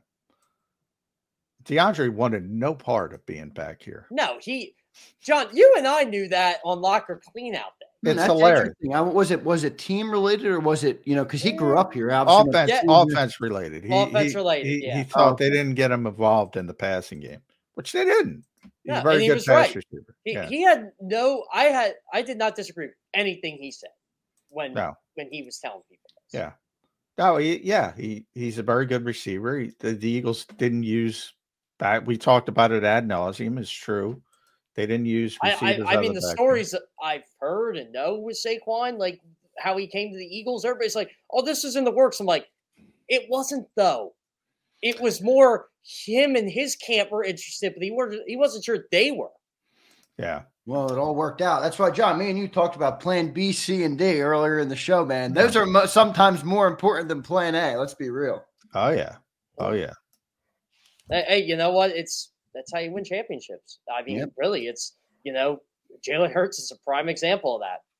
DeAndre wanted no part of being back here. No, John, you and I knew that on Locker Cleanout Day. It's hilarious. Was it team related or was it, because he grew up here? Offense related. He thought they didn't get him involved in the passing game, which they didn't. He's a very good pass receiver. He had I did not disagree with anything he said when he was telling people this. Yeah. No, he's a very good receiver. The Eagles didn't use that. We talked about it ad nauseum. It's true. They didn't use receivers. I mean, the stories I've heard and know with Saquon, like how he came to the Eagles, everybody's like, oh, this is in the works. I'm like, it wasn't, though. It was more him and his camp were interested, but he wasn't sure they were. Yeah. Well, it all worked out. That's why, John, me and you talked about plan B, C, and D earlier in the show, man. Those are sometimes more important than plan A. Let's be real. Oh, yeah. Oh, yeah. Hey, you know what? That's how you win championships. I mean, really, it's, Jalen Hurts is a prime example of that.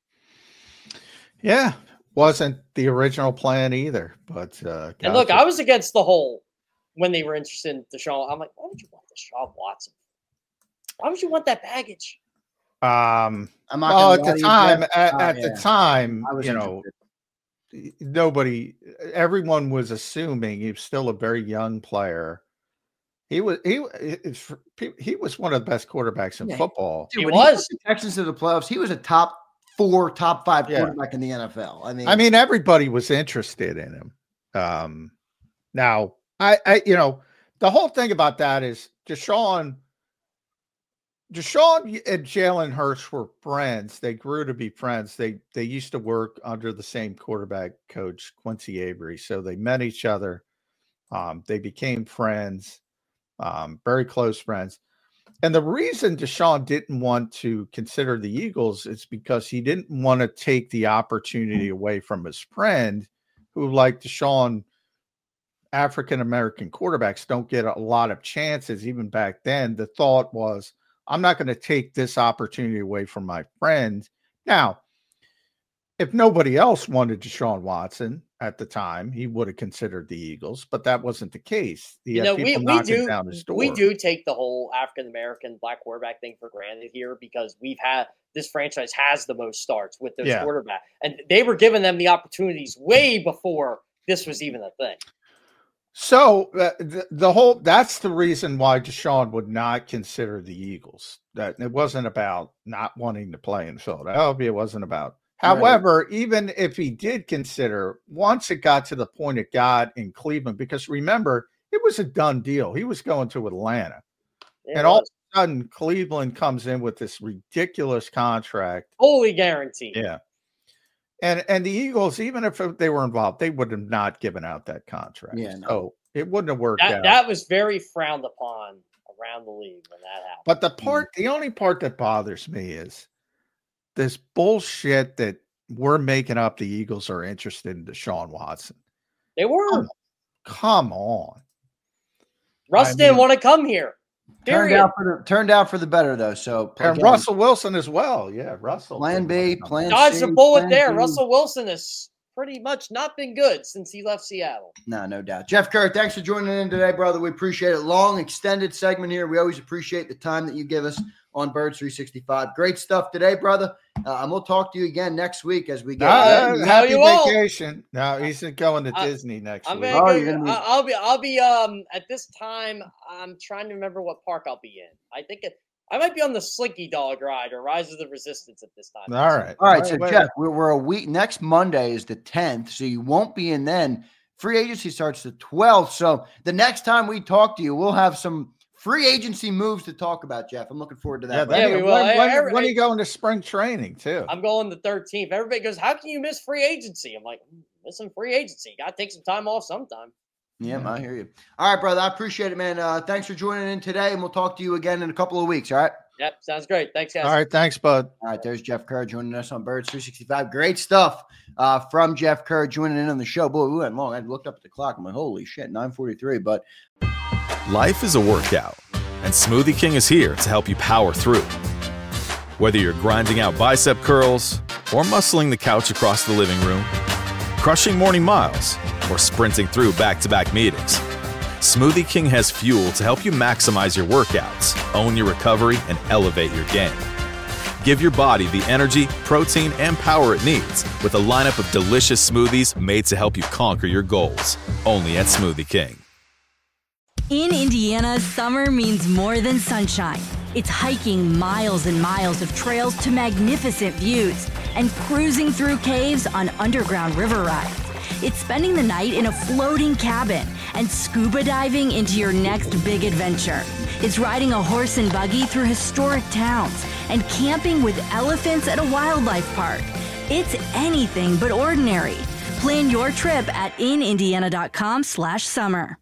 Yeah. Wasn't the original plan either. But and look, I was against the whole when they were interested in Deshaun. I'm like, why would you want Deshaun Watson? Why would you want that baggage? At the time, everyone was assuming he was still a very young player. He was one of the best quarterbacks in football. Dude, he was. The Texans to the playoffs. He was a top 4, top 5 quarterback in the NFL. I mean, everybody was interested in him. Now, I the whole thing about that is Deshaun and Jalen Hurts were friends. They grew to be friends. They used to work under the same quarterback coach, Quincy Avery. So they met each other. They became friends, very close friends. And the reason Deshaun didn't want to consider the Eagles is because he didn't want to take the opportunity away from his friend, who, like Deshaun, African-American quarterbacks don't get a lot of chances. Even back then, the thought was, I'm not going to take this opportunity away from my friend. Now, if nobody else wanted Deshaun Watson at the time, he would have considered the Eagles, but that wasn't the case. We do take the whole African-American black quarterback thing for granted here because this franchise has the most starts with those quarterbacks, and they were giving them the opportunities way before this was even a thing. So that's the reason why Deshaun would not consider the Eagles. That it wasn't about not wanting to play in Philadelphia. It wasn't about. However, even if he did consider, once it got to the point it got in Cleveland, because remember, it was a done deal. He was going to Atlanta. And all of a sudden, Cleveland comes in with this ridiculous contract. Fully guaranteed. Yeah. And the Eagles, even if they were involved, they would have not given out that contract. Yeah, no. So it wouldn't have worked out. That was very frowned upon around the league when that happened. But the only part that bothers me is this bullshit that we're making up the Eagles are interested in Deshaun Watson. They were. Come on. Russ didn't want to come here. Turned out for the better, though. So and Russell Wilson as well. Yeah, Russell. Plan B, plan Dodge C. the bullet there. B. Russell Wilson has pretty much not been good since he left Seattle. No doubt. Jeff Kerr, thanks for joining in today, brother. We appreciate it. Long, extended segment here. We always appreciate the time that you give us on Birds 365. Great stuff today, brother. And we'll talk to you again next week as we get happy vacation. No, he's going to Disney next week. I'll be at this time. I'm trying to remember what park I'll be in. I think I might be on the Slinky Dog ride or Rise of the Resistance at this time. All right. So Jeff, we're a week. Next Monday is the 10th, so you won't be in then. Free agency starts the 12th. So the next time we talk to you, we'll have some free agency moves to talk about, Jeff. I'm looking forward to that. We will. When are you going to spring training, too? I'm going the 13th. Everybody goes, how can you miss free agency? I'm like, missing free agency. Got to take some time off sometime. Yeah, I hear you. All right, brother. I appreciate it, man. Thanks for joining in today, and we'll talk to you again in a couple of weeks, all right? Yep, sounds great. Thanks, guys. All right, thanks, bud. All right, there's Jeff Kerr joining us on Birds 365. Great stuff from Jeff Kerr joining in on the show. Boy, we went long. I looked up at the clock. I'm like, holy shit, 9:43. But life is a workout, and Smoothie King is here to help you power through. Whether you're grinding out bicep curls or muscling the couch across the living room, crushing morning miles, or sprinting through back-to-back meetings, Smoothie King has fuel to help you maximize your workouts, own your recovery, and elevate your game. Give your body the energy, protein, and power it needs with a lineup of delicious smoothies made to help you conquer your goals. Only at Smoothie King. In Indiana, summer means more than sunshine. It's hiking miles and miles of trails to magnificent views and cruising through caves on underground river rides. It's spending the night in a floating cabin and scuba diving into your next big adventure. It's riding a horse and buggy through historic towns and camping with elephants at a wildlife park. It's anything but ordinary. Plan your trip at inindiana.com/summer.